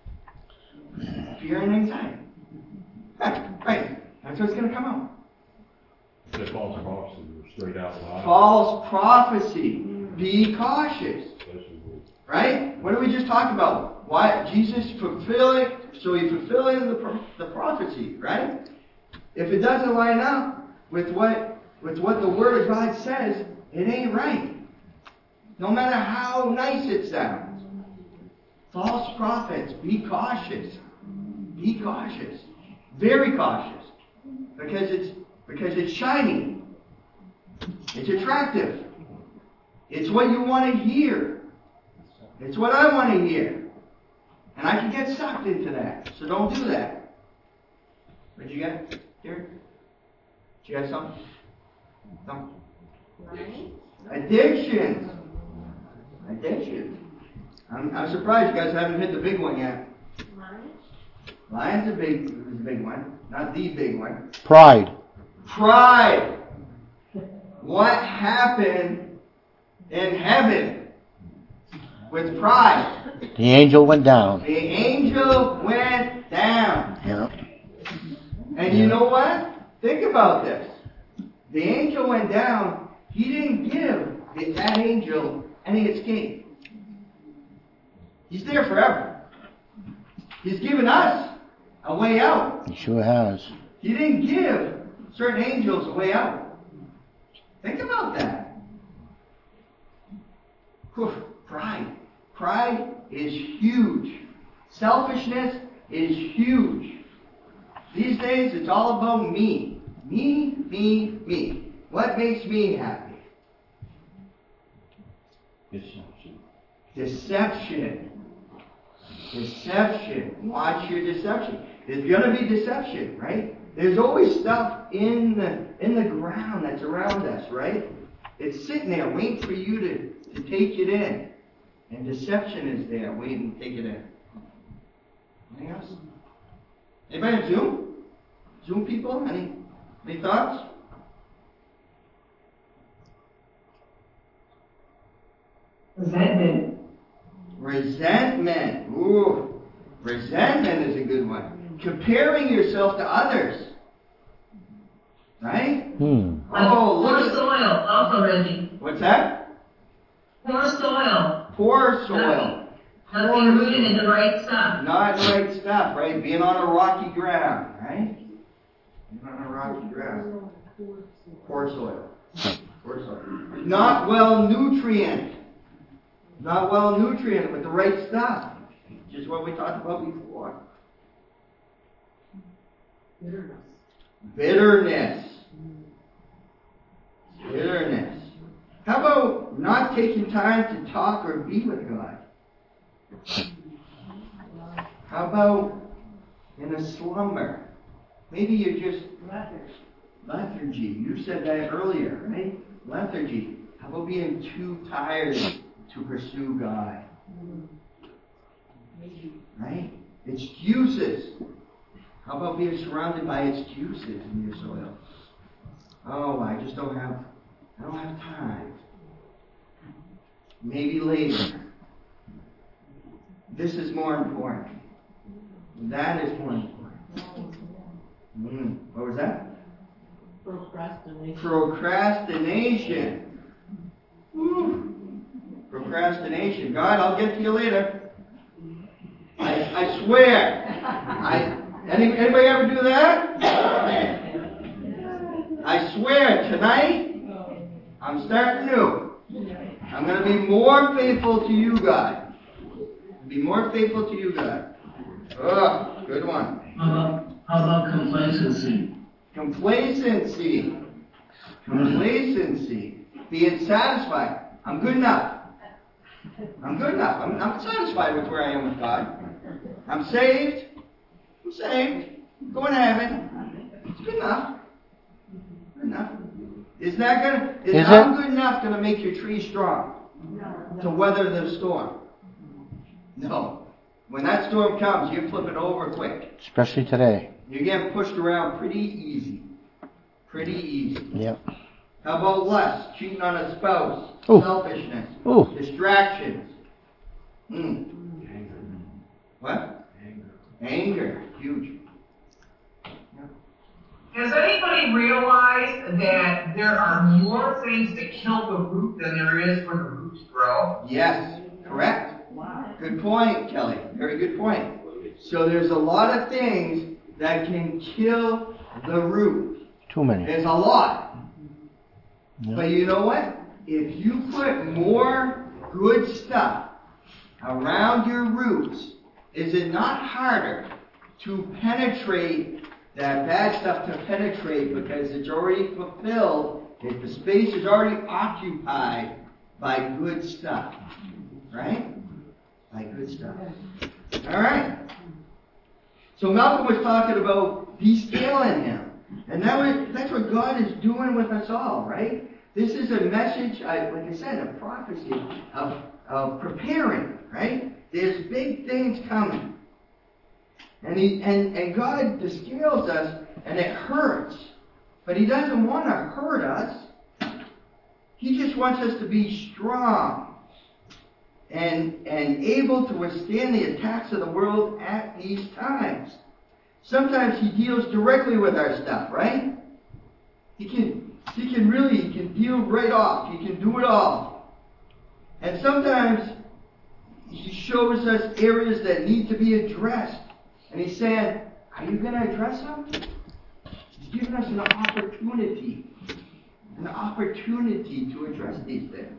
Fear and anxiety. Right. Right. That's what's going to come out. False prophecy, straight out lies. False prophecy. Be cautious. Right? What did we just talk about? Why Jesus fulfilling, so he's fulfilling the, the prophecy, right? If it doesn't line up with what with what the Word of God says, it ain't right. No matter how nice it sounds. False prophets, be cautious. Be cautious. Very cautious. Because it's because it's shiny. It's attractive. It's what you want to hear. It's what I want to hear. And I can get sucked into that. So don't do that. What did you get here? Did you have something? No? Addictions. Addictions. I'm, I'm surprised you guys haven't hit the big one yet. Lion's a big, is a big one. Not the big one. Pride. Pride. What happened in heaven with pride? The angel went down. The angel went down. Yeah. And you know what? Think about this. The angel went down. He didn't give that angel any escape. He's there forever. He's given us a way out. He sure has. He didn't give certain angels a way out. Think about that. Whew, pride. Pride is huge. Selfishness is huge. These days, it's all about me. Me, me, me. What makes me happy? Deception. Deception. Deception. Watch your deception. There's going to be deception, right? There's always stuff in the in the ground that's around us, right? It's sitting there waiting for you to, to take it in. And deception is there waiting to take it in. Anything else? Anybody on Zoom? Zoom people? Any, any thoughts? Resentment. Resentment. Ooh. Resentment is a good one. Comparing yourself to others. Right? Hmm. Oh, Poor look at, soil, also, Reggie. what's that? Poor soil. Poor soil. Not Poor being rooted in soil. the right stuff. Not the right stuff, right? Being on a rocky ground, right? Being on a rocky ground. Poor soil. Poor soil. Not well nutrient. Not well nutrient with the right stuff. Just what we talked about before. Bitterness. Bitterness. Bitterness. How about not taking time to talk or be with God? How about in a slumber? Maybe you're just lethargy. You said that earlier, right? Lethargy. How about being too tired to pursue God? Right? Excuses. How about being surrounded by excuses in your soil? Oh, I just don't have, I don't have time. Maybe later. This is more important. That is more important. Mm, what was that? Procrastination. Procrastination. Woo. Procrastination. God, I'll get to you later. I, I swear. I any, anybody ever do that? I swear tonight I'm starting new. I'm going to be more faithful to you, God. Be more faithful to you, God. Oh, good one. How about, how about complacency? Complacency. Complacency. Being satisfied. I'm good enough. I'm good enough. I'm, I'm satisfied with where I am with God. I'm saved. I'm saved. I'm going to heaven. It's good enough. Good enough. Is that gonna? Is, Is I'm it? good enough going to make your tree strong to weather the storm? No. When that storm comes, you flip it over quick. Especially today. You get pushed around pretty easy. Pretty easy. Yep. How about lust? Cheating on a spouse. Ooh. Selfishness. Ooh. Distractions. Mm. What? Anger. Anger. Huge. Has anybody realized that there are more things that kill the root than there is for the root to grow? Yes. Correct. Good point, Kelly. Very good point. So there's a lot of things that can kill the root. Too many. There's a lot. Yep. But you know what? If you put more good stuff around your roots, is it not harder to penetrate that bad stuff to penetrate because it's already fulfilled, if the space is already occupied by good stuff? Right? By good stuff. All right. So Malcolm was talking about descaling him. And that was, that's what God is doing with us all, right? This is a message, I, like I said, a prophecy of, of preparing, right? There's big things coming. And, he, and, and God descales us, and it hurts. But He doesn't want to hurt us. He just wants us to be strong and, and able to withstand the attacks of the world at these times. Sometimes He deals directly with our stuff, right? He can, he can really, he can deal right off. He can do it all. And sometimes He shows us areas that need to be addressed. And He's saying, are you going to address them? He's giving us an opportunity. An opportunity to address these things.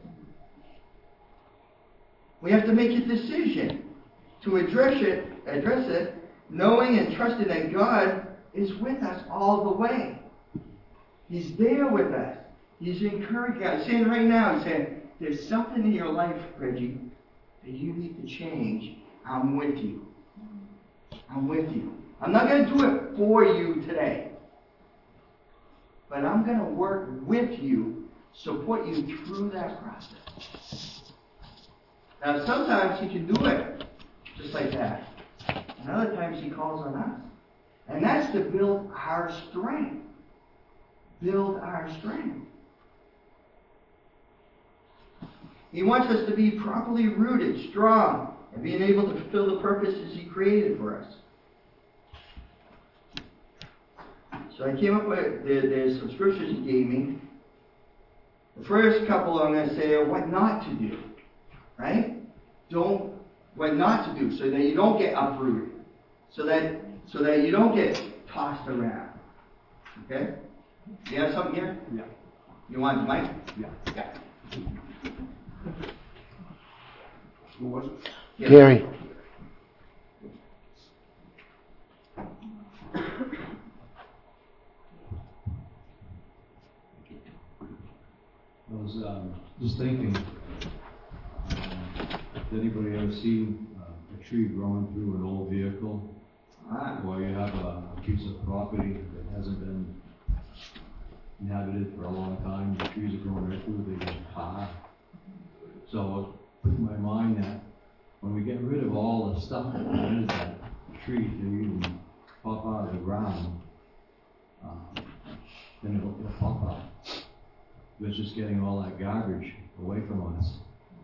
We have to make a decision to address it, address it, knowing and trusting that God is with us all the way. He's there with us. He's encouraging us. He's saying right now, He's saying, there's something in your life, Reggie, that you need to change. I'm with you. I'm with you. I'm not going to do it for you today. But I'm going to work with you support you through that process. Now, sometimes he can do it just like that. And other times he calls on us. And that's to build our strength. Build our strength. He wants us to be properly rooted, strong, and being able to fulfill the purposes He created for us. So I came up with, there, there's some scriptures He gave me. The first couple I'm going to say are what not to do. Right? Don't, what not to do, so that you don't get uprooted. So that, so that you don't get tossed around. Okay? You have something here? Yeah. You want the mic? Yeah. Yeah. Who was it? Yeah. Gary. I was um, just thinking, uh, has anybody ever seen uh, a tree growing through an old vehicle? Ah. Or you have a, a piece of property that hasn't been inhabited for a long time, the trees are growing right through, they get high. So it put in my mind that when we get rid of all the stuff that prevents that tree to even pop out of the ground, uh, then it'll, it'll pop out. It's just getting all that garbage away from us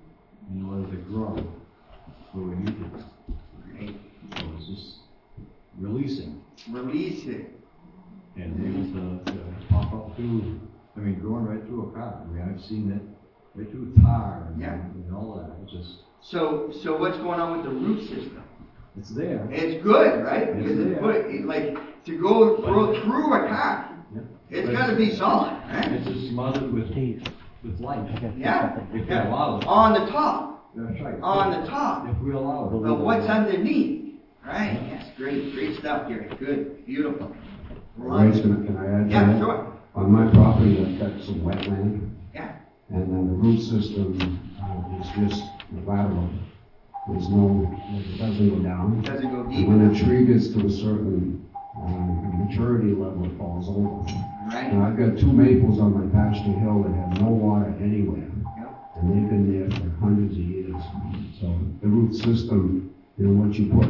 in order to grow where we need it. Right. So it's just releasing Release it. and able to, to pop up through, I mean, growing right through a car. I mean, I've seen it right through tar and, Yeah. and all that. It's just, So, so what's going on with the root system? it's there. It's good, right? It's Because it's there. good. It, like to go grow through a car, Yeah. it's But got to be solid, right? It's just smothered with, Steve. with life. Yeah. If we yeah. allow it. On the top, That's right. on the top. If we allow it. But what's underneath? Right? Yes, great, great stuff, Gary. Good, beautiful. Right, can, can I add to Yeah, that? sure. On my property, I've got some wetland, Yeah. and then the root system uh, is just lateral. There's no, it doesn't go down. It doesn't go deep. And when a tree gets to a certain uh, maturity level, it falls over. Right. Now, I've got two maples on my pasture hill that have no water anywhere, Yep. and they've been there for hundreds of years. So the root system, you know, what you put,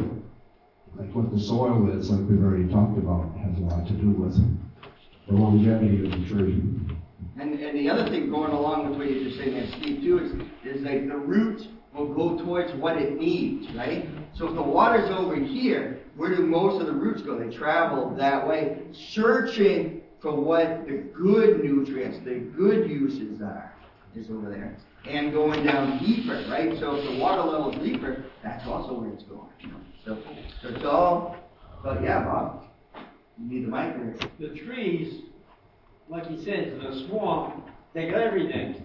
like what the soil is, like we've already talked about, has a lot to do with the longevity of the tree. And, and the other thing going along with what you're just saying there, Steve, too, is, is like the roots will go towards what it needs, right? So if the water's over here, where do most of the roots go? They travel that way, searching for what the good nutrients, the good uses are, is over there. And going down deeper, right? So if the water level is deeper, that's also where it's going. You know? So, so it's all, but yeah, Bob, you need the mic here. The trees, like he says, in a swamp, they got everything.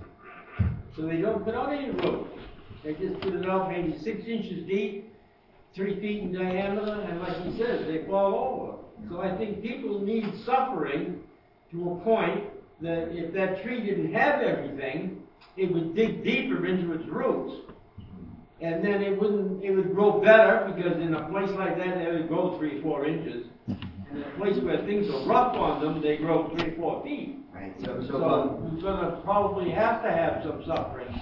So they don't put out any root. They just put it out maybe six inches deep, three feet in diameter, and like he says, they fall over. So I think people need suffering to a point that if that tree didn't have everything, it would dig deeper into its roots. And then it wouldn't, it would grow better, because in a place like that, they would grow three, four inches. In a place where things are rough on them, they grow three, four feet. Right. So, so, So Bob, we're gonna probably have to have some suffering.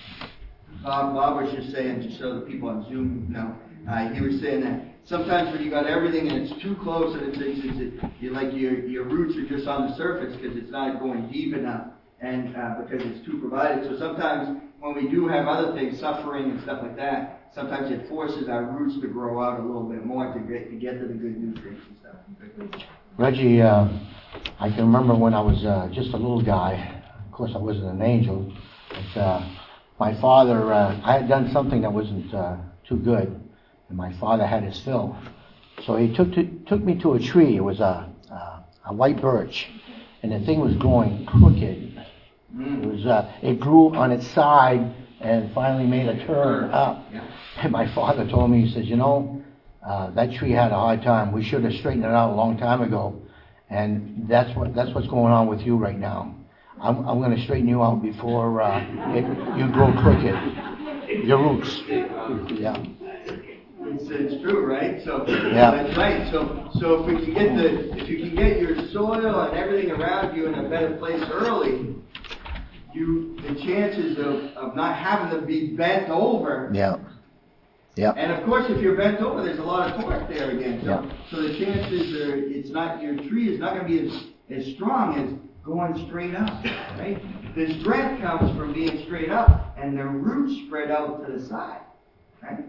Bob, Bob was just saying, just so the people on Zoom know, uh, he was saying that sometimes when you got everything and it's too close and it's, it's, it's, it's you like your your roots are just on the surface because it's not going deep enough, and uh, because it's too provided. So sometimes when we do have other things, suffering and stuff like that, sometimes it forces our roots to grow out a little bit more to get to get to the good nutrients and stuff. Reggie, uh, I can remember when I was uh, just a little guy. Of course, I wasn't an angel, but uh, my father, uh, I had done something that wasn't uh, too good, and my father had his fill. So he took to, took me to a tree. It was a, a, a white birch, and the thing was growing crooked. It was uh, it grew on its side and finally made a turn up. And my father told me, he says, you know, uh, that tree had a hard time. We should have straightened it out a long time ago. And that's what that's what's going on with you right now. I'm I'm going to straighten you out before uh, it, you grow crooked. Your roots. Yeah. It's, it's true, right? So Yeah. that's right. So so if we can get the if you can get your soil and everything around you in a better place early, you the chances of, of not having them be bent over. Yeah. Yeah. And of course, if you're bent over, there's a lot of torque there again. So, Yeah. so the chances are, it's not your tree is not going to be as, as strong as going straight up, right? The strength comes from being straight up, and the roots spread out to the side, right?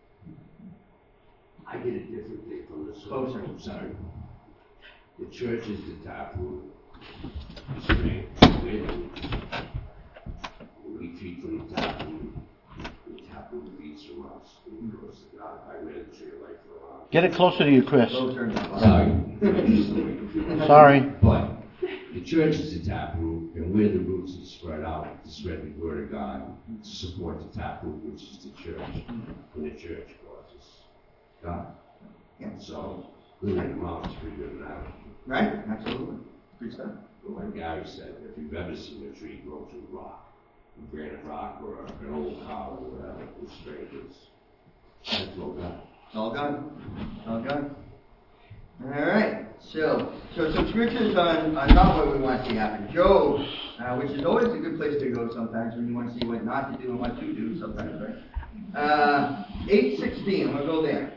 I get it differently from the source. Closer. I'm sorry. The church is the taproot. The strength, wind. We feed from the taproot. The taproot feeds from us. And of course, God, I read the tree of life for a while. Get it closer to you, Chris. Closer. Sorry. Sorry. But the church is the taproot, and we're the roots that spread out to spread the word of God to support the taproot, which is the church. And the church causes God. Yeah. So, living in the mountains is pretty good now. Right? Absolutely. Good stuff. But like Gary said, if you've ever seen a tree grow through rock, a granite rock or an old cow or whatever, the strength is, that's all God. All God. All God. All right. So, so some scriptures on, on not what we want to see happen. Job, uh, which is always a good place to go sometimes when you want to see what not to do and what to do sometimes, right? Uh, eight sixteen. I'm going to go there.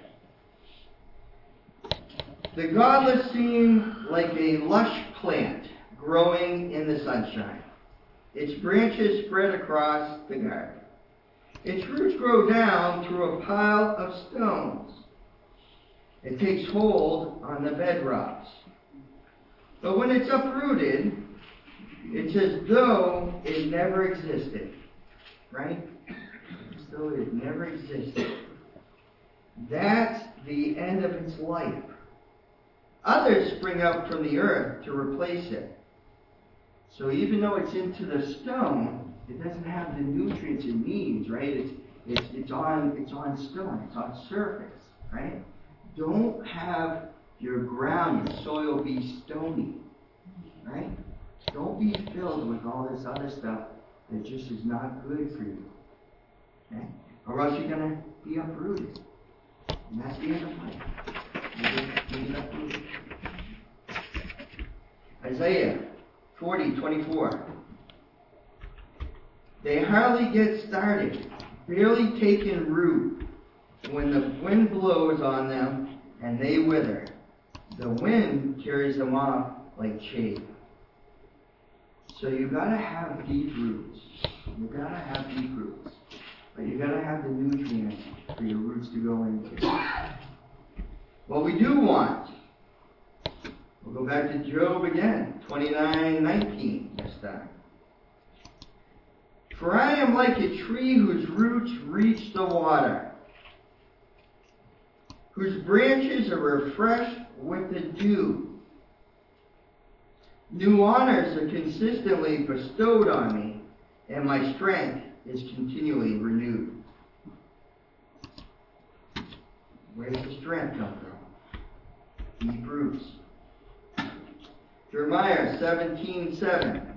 The godless seem like a lush plant growing in the sunshine. Its branches spread across the garden. Its roots grow down through a pile of stones. It takes hold on the bedrocks. But when it's uprooted, it's as though it never existed. Right? As though it never existed. That's the end of its life. Others spring up from the earth to replace it. So even though it's into the stone, it doesn't have the nutrients it needs, right? It's, it's, it's, on, it's on stone, it's on surface, right? Don't have your ground, your soil be stony, right? Don't be filled with all this other stuff that just is not good for you, okay? Or else you're going to be uprooted. And that's the end of life. Isaiah forty twenty-four. They hardly get started, barely taking root, when the wind blows on them and they wither. The wind carries them off like chaff. So you gotta have deep roots. You gotta have deep roots. But you gotta have the nutrients for your roots to go into. What we do want, we'll go back to Job again, twenty-nine nineteen this time. For I am like a tree whose roots reach the water, whose branches are refreshed with the dew. New honors are consistently bestowed on me, and my strength is continually renewed. Where does the strength come from? Deep roots. Jeremiah seventeen seven.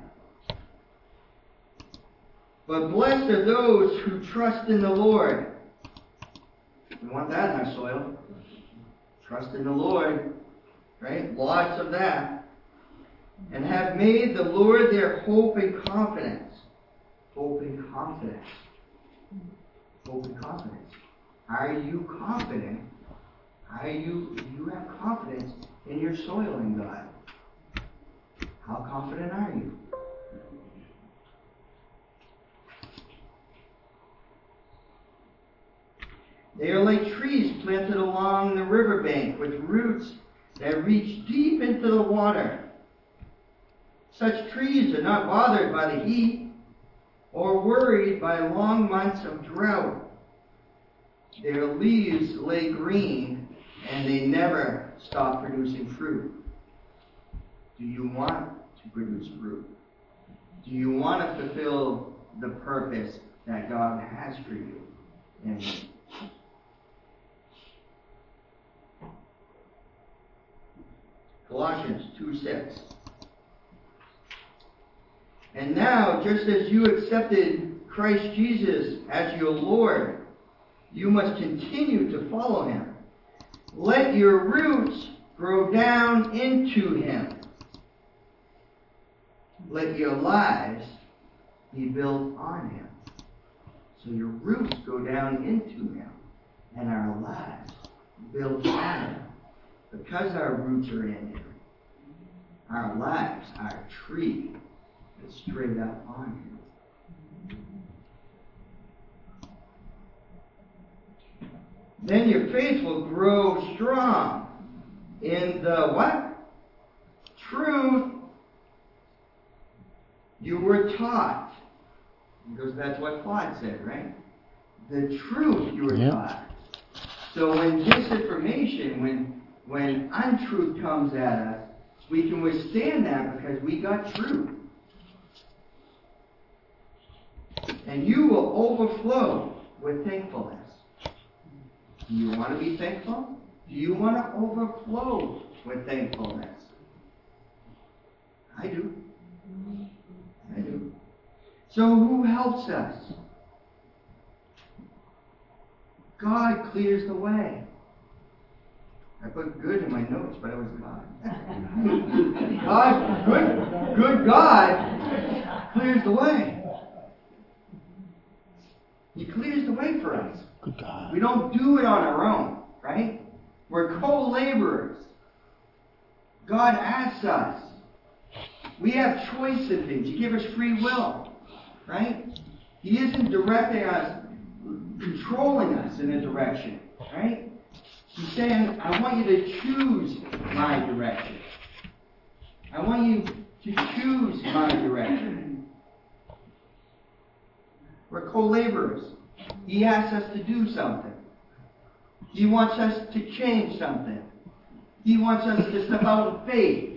But blessed are those who trust in the Lord. We want that in our soil. Trust in the Lord. Right? Lots of that. And have made the Lord their hope and confidence. Hope and confidence. Hope and confidence. Are you confident? Are you, do you have confidence in your soil in God? How confident are you? They are like trees planted along the riverbank with roots that reach deep into the water. Such trees are not bothered by the heat or worried by long months of drought. Their leaves lay green and they never stop producing fruit. Do you want to produce fruit? Do you want to fulfill the purpose that God has for you? And Colossians two six. And now, just as you accepted Christ Jesus as your Lord, you must continue to follow him. Let your roots grow down into him. Let your lives He builds on him. So your roots go down into him, and our lives build on him. Because our roots are in him, our lives, our tree, is straight up on him. Then your faith will grow strong in the what? Truth you were taught. Because that's what Claude said, right? The truth you were yep. taught. So when disinformation, when when untruth comes at us, we can withstand that because we got truth. And you will overflow with thankfulness. Do you want to be thankful? Do you want to overflow with thankfulness? I do. I do. So who helps us? God clears the way. I put good in my notes, but it was God. God, good, good God clears the way. He clears the way for us. Good God. We don't do it on our own, right? We're co-laborers. God asks us. We have choice in things. He gave us free will, right? He isn't directing us, controlling us in a direction, right? He's saying, I want you to choose my direction. I want you to choose my direction. We're co-laborers. He asks us to do something. He wants us to change something. He wants us to step out in faith.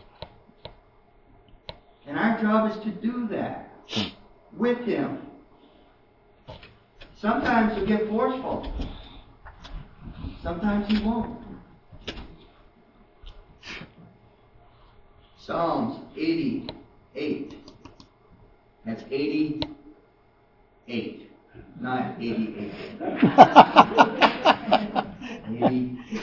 And our job is to do that with Him. Sometimes He'll get forceful. Sometimes He won't. Psalms eighty-eight. That's eighty-eight, not eighty-eight. eighty-eight.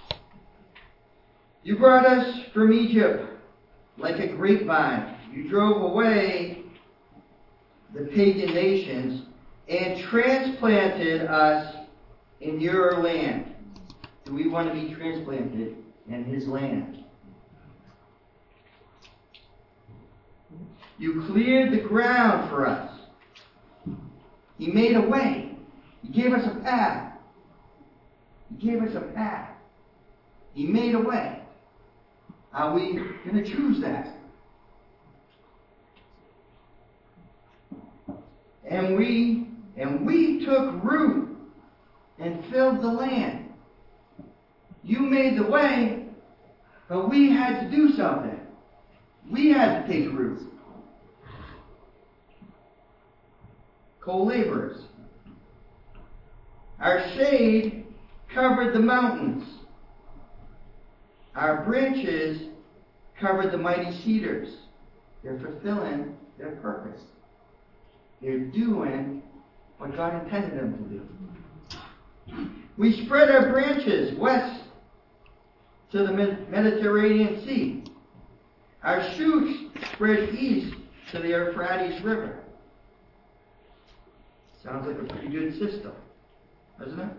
You brought us from Egypt like a grapevine. You drove away the pagan nations and transplanted us in your land. Do we want to be transplanted in His land? You cleared the ground for us. He made a way. He gave us a path. He gave us a path. He made a way. Are we going to choose that? And we and we took root and filled the land. You made the way, but we had to do something. We had to take root. Co-laborers. Our shade covered the mountains. Our branches covered the mighty cedars. They're fulfilling their purpose. They're doing what God intended them to do. We spread our branches west to the Mediterranean Sea. Our shoots spread east to the Euphrates River. Sounds like a pretty good system, doesn't it?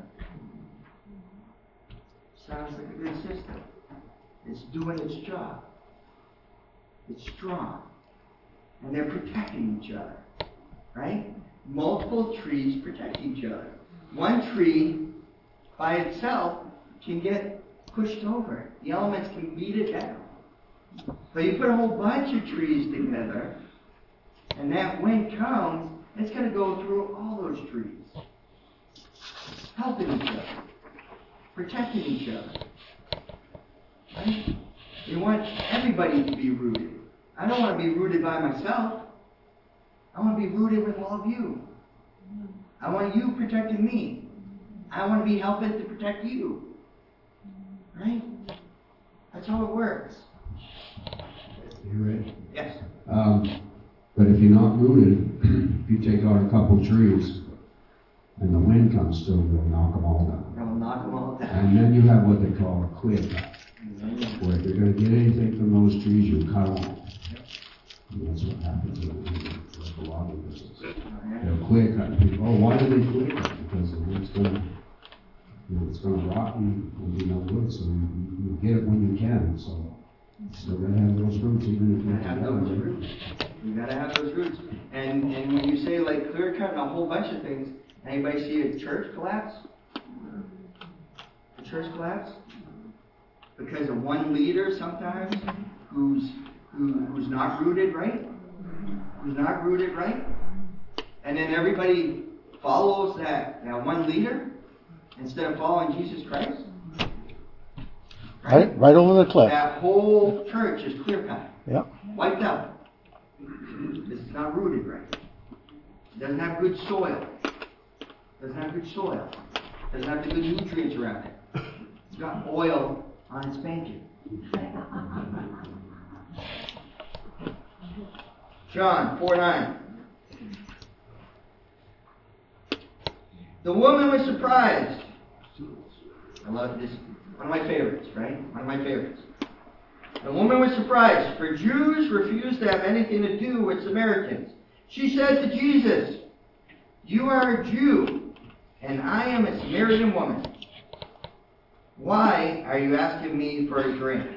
Sounds like a good system. It's doing its job. It's strong. And they're protecting each other. Right? Multiple trees protect each other. One tree by itself can get pushed over. The elements can beat it down. But you put a whole bunch of trees together, and that wind comes, it's going to go through all those trees. Helping each other. Protecting each other. Right? You want everybody to be rooted. I don't want to be rooted by myself. I want to be rooted with all of you. I want you protecting me. I want to be helping to protect you. Right? That's how it works. You ready? Yes. Um, but if you're not rooted, if you take out a couple trees and the wind comes through, it'll knock them all down. It'll knock them all down. And then you have what they call a clear cut. Where if you're going to get anything from those trees, you cut them off. And that's what happens with a lot lot of this is, they're clear cut. People, oh, why do they clear cut? Because it's gonna, you know, it's gonna rot and it'll be no good, so you, you get it when you can, so. You still gotta have those roots even if You you're gotta have those roots. You gotta have those roots. And and when you say like clear cut and a whole bunch of things, anybody see a church collapse? A church collapse? Because of one leader sometimes who's who who's not rooted right? Who's not rooted right? And then everybody follows that, that one leader instead of following Jesus Christ? Right, right over the cliff. That whole church is clear cut. Yeah. Wiped out. It's not rooted right. It doesn't have good soil. It doesn't have good soil. It doesn't have the good nutrients around it. It's got oil on its banking. John four nine. The woman was surprised. I love this. One of my favorites, right? One of my favorites. The woman was surprised, for Jews refused to have anything to do with Samaritans. She said to Jesus, "You are a Jew, and I am a Samaritan woman. Why are you asking me for a drink?"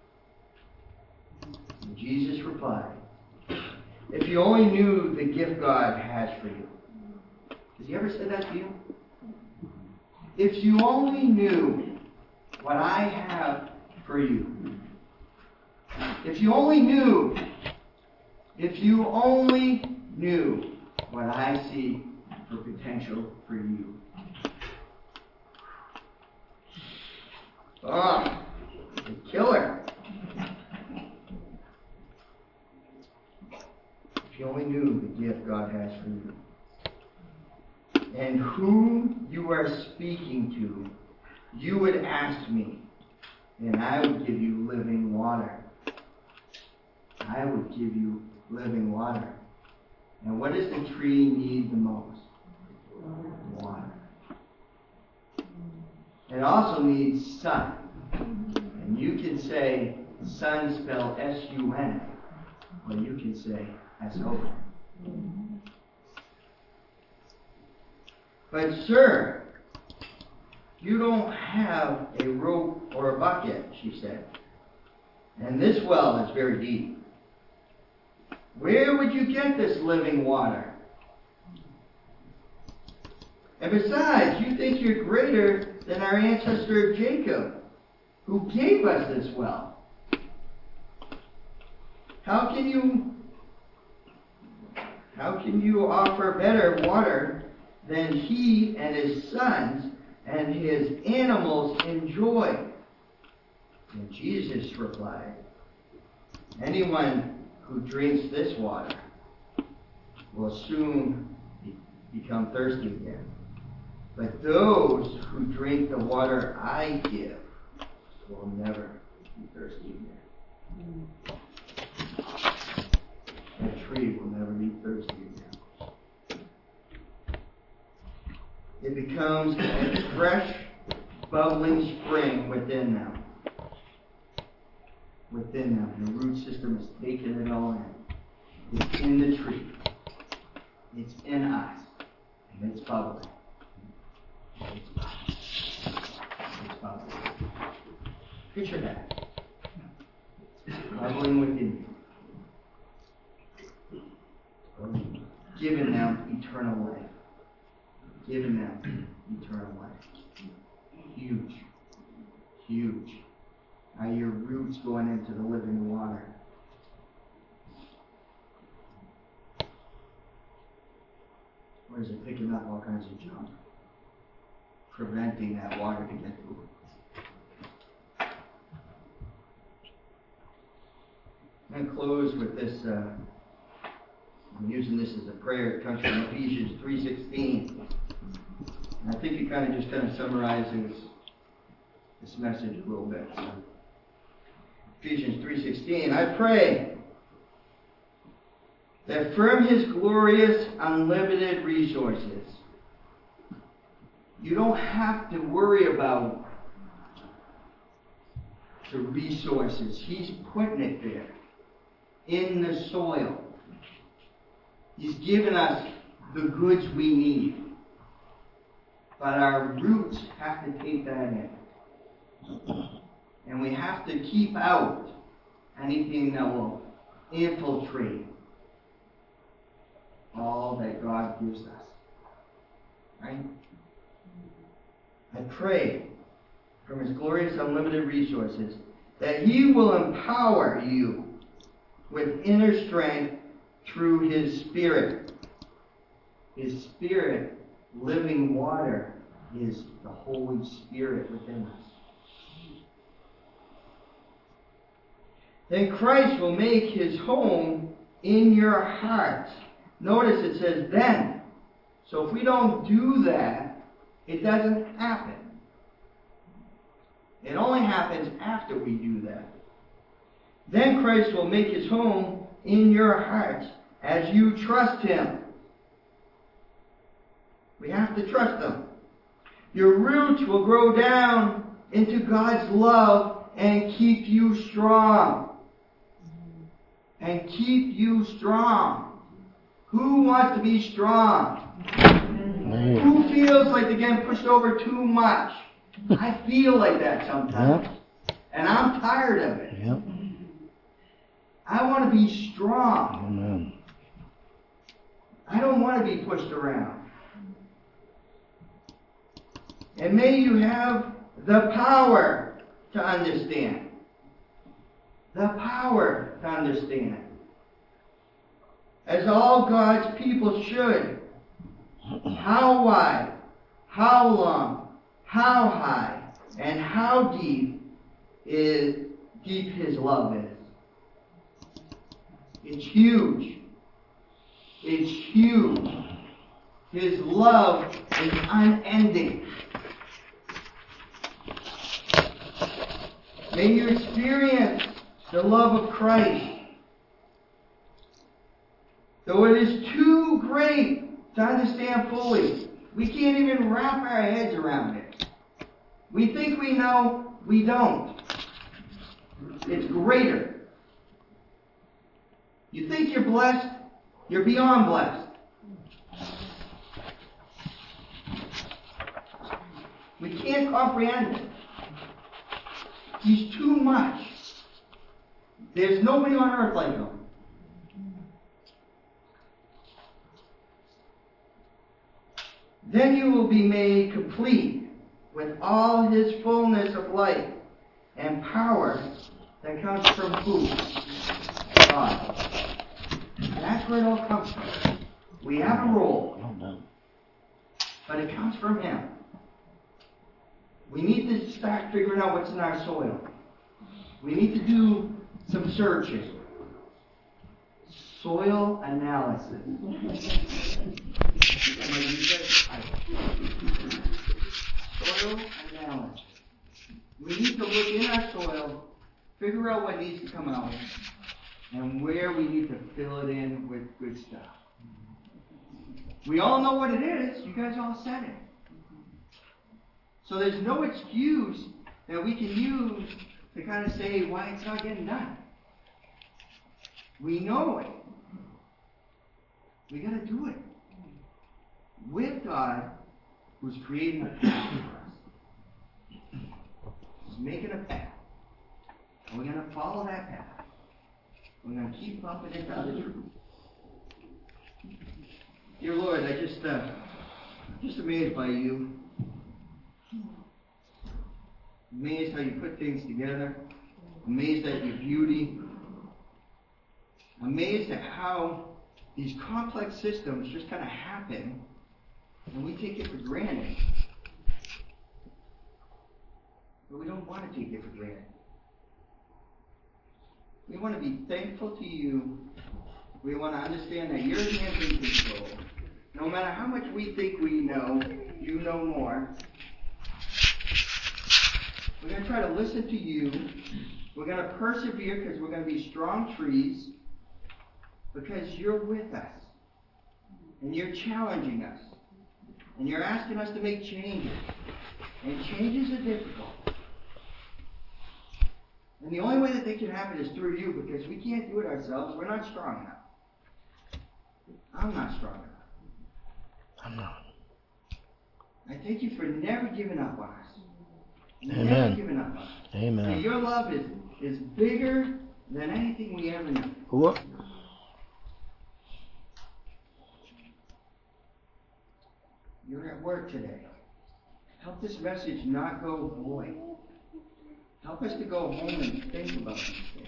And Jesus replied, "If you only knew the gift God has for you." Has he ever said that to you? If you only knew what I have for you. If you only knew, if you only knew what I see for potential for you. Oh, the killer. If you only knew the gift God has for you. And who you are speaking to, you would ask me, and I would give you living water. I would give you living water. And what does the tree need the most? Water. It also needs sun. And you can say sun spelled S U N, or you can say S O N. But sir, you don't have a rope or a bucket, she said. And this well is very deep. Where would you get this living water? And besides, you think you're greater than our ancestor Jacob, who gave us this well. How can you, how can you offer better water than he and his sons and his animals enjoy? And Jesus replied, anyone who drinks this water will soon be, become thirsty again. But those who drink the water I give will never be thirsty again. That tree will never be thirsty again. It becomes a fresh, bubbling spring within them. Within them. The root system is taking it all in. It's in the tree. It's in us. And it's bubbling. It's bubbling. It's bubbling. Picture that. Bubbling within you. Giving them eternal life. Giving them eternal life. Huge. Huge. Now your roots going into the living water. Or is it picking up all kinds of junk? Preventing that water to get through. I'm going to close with this. Uh, I'm using this as a prayer. It comes from Ephesians three sixteen. And I think it kind of just kind of summarizes this message a little bit. So, Ephesians three sixteen. I pray that from His glorious, unlimited resources, you don't have to worry about the resources. He's putting it there in the soil. He's given us the goods we need. But our roots have to take that in. And we have to keep out anything that will infiltrate all that God gives us. Right? I pray from His glorious unlimited resources that He will empower you with inner strength through His Spirit. His Spirit, living water, is the Holy Spirit within us. Then Christ will make His home in your hearts. Notice it says then. So if we don't do that, it doesn't happen. It only happens after we do that. Then Christ will make His home in your hearts as you trust Him. We have to trust Him. Your roots will grow down into God's love and keep you strong. And keep you strong. Who wants to be strong? Man. Who feels like they're getting pushed over too much? I feel like that sometimes. Yep. And I'm tired of it. Yep. I want to be strong. Amen. I don't want to be pushed around. And may you have the power to understand. The power to understand. As all God's people should. How wide, how long, how high, and how deep is deep His love is. It's huge. It's huge. His love is unending. May you experience the love of Christ. Though it is too great to understand fully, we can't even wrap our heads around it. We think we know, we don't. It's greater. You think you're blessed, you're beyond blessed. We can't comprehend it. He's too much. There's nobody on earth like Him. Then you will be made complete with all His fullness of life and power that comes from who? God. That's where it all comes from. We have a role, but it comes from Him. We need to start figuring out what's in our soil. We need to do some searching. Soil analysis. Soil analysis. We need to look in our soil, figure out what needs to come out, and where we need to fill it in with good stuff. We all know what it is. You guys all said it. So there's no excuse that we can use to kind of say why it's not getting done. We know it. We got to do it. With God, who's creating a path for us. He's making a path. And we're going to follow that path. We're going to keep bumping into other truth. Dear Lord, I just, uh, just amazed by you. Amazed how you put things together. Amazed at your beauty. Amazed at how these complex systems just kind of happen and we take it for granted. But we don't want to take it for granted. We want to be thankful to you. We want to understand that your hands in control. No matter how much we think we know, you know more. We're going to try to listen to you. We're going to persevere because we're going to be strong trees. Because you're with us. And you're challenging us. And you're asking us to make changes. And changes are difficult. And the only way that they can happen is through you, because we can't do it ourselves. We're not strong enough. I'm not strong enough. I'm not. I thank you for never giving up on us. Amen. Never giving up on us. Amen. And your love is, is bigger than anything we ever knew. What? You're at work today. Help this message not go void. Help us to go home and think about these things.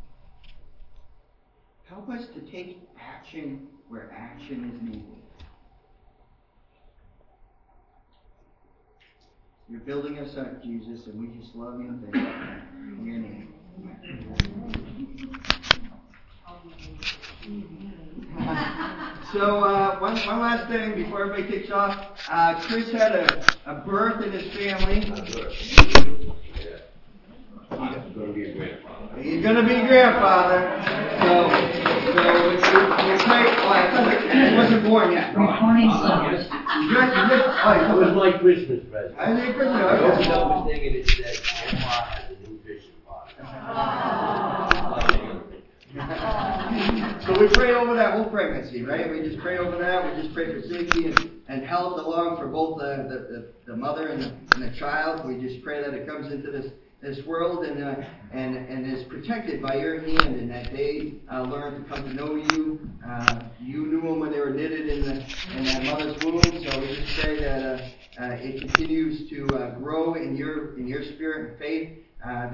Help us to take action where action is needed. You're building us up, Jesus, and we just love you and thank you. In your name. So, uh, one, one last thing before everybody takes off. Uh, Chris had a, a birth in his family. I'm going to be a grandfather. He's going to be a grandfather. So, so we, we, we pray. Oh, I thought he wasn't born yet. Recording stopped. Just, just, oh, It was my Christmas present. I think Christmas. I Okay. opened up the thing and it said, Grandpa has a new fishing pot. So we pray over that whole pregnancy, right? We just pray over that. We just pray for safety and, and health along for both the, the, the, the mother and the, and the child. We just pray that it comes into this this world and uh, and and is protected by your hand, and that they uh, learn to come to know you. Uh, you knew them when they were knitted in the in that mother's womb. So we just pray that uh, uh, it continues to uh, grow in your in your spirit and faith. Uh,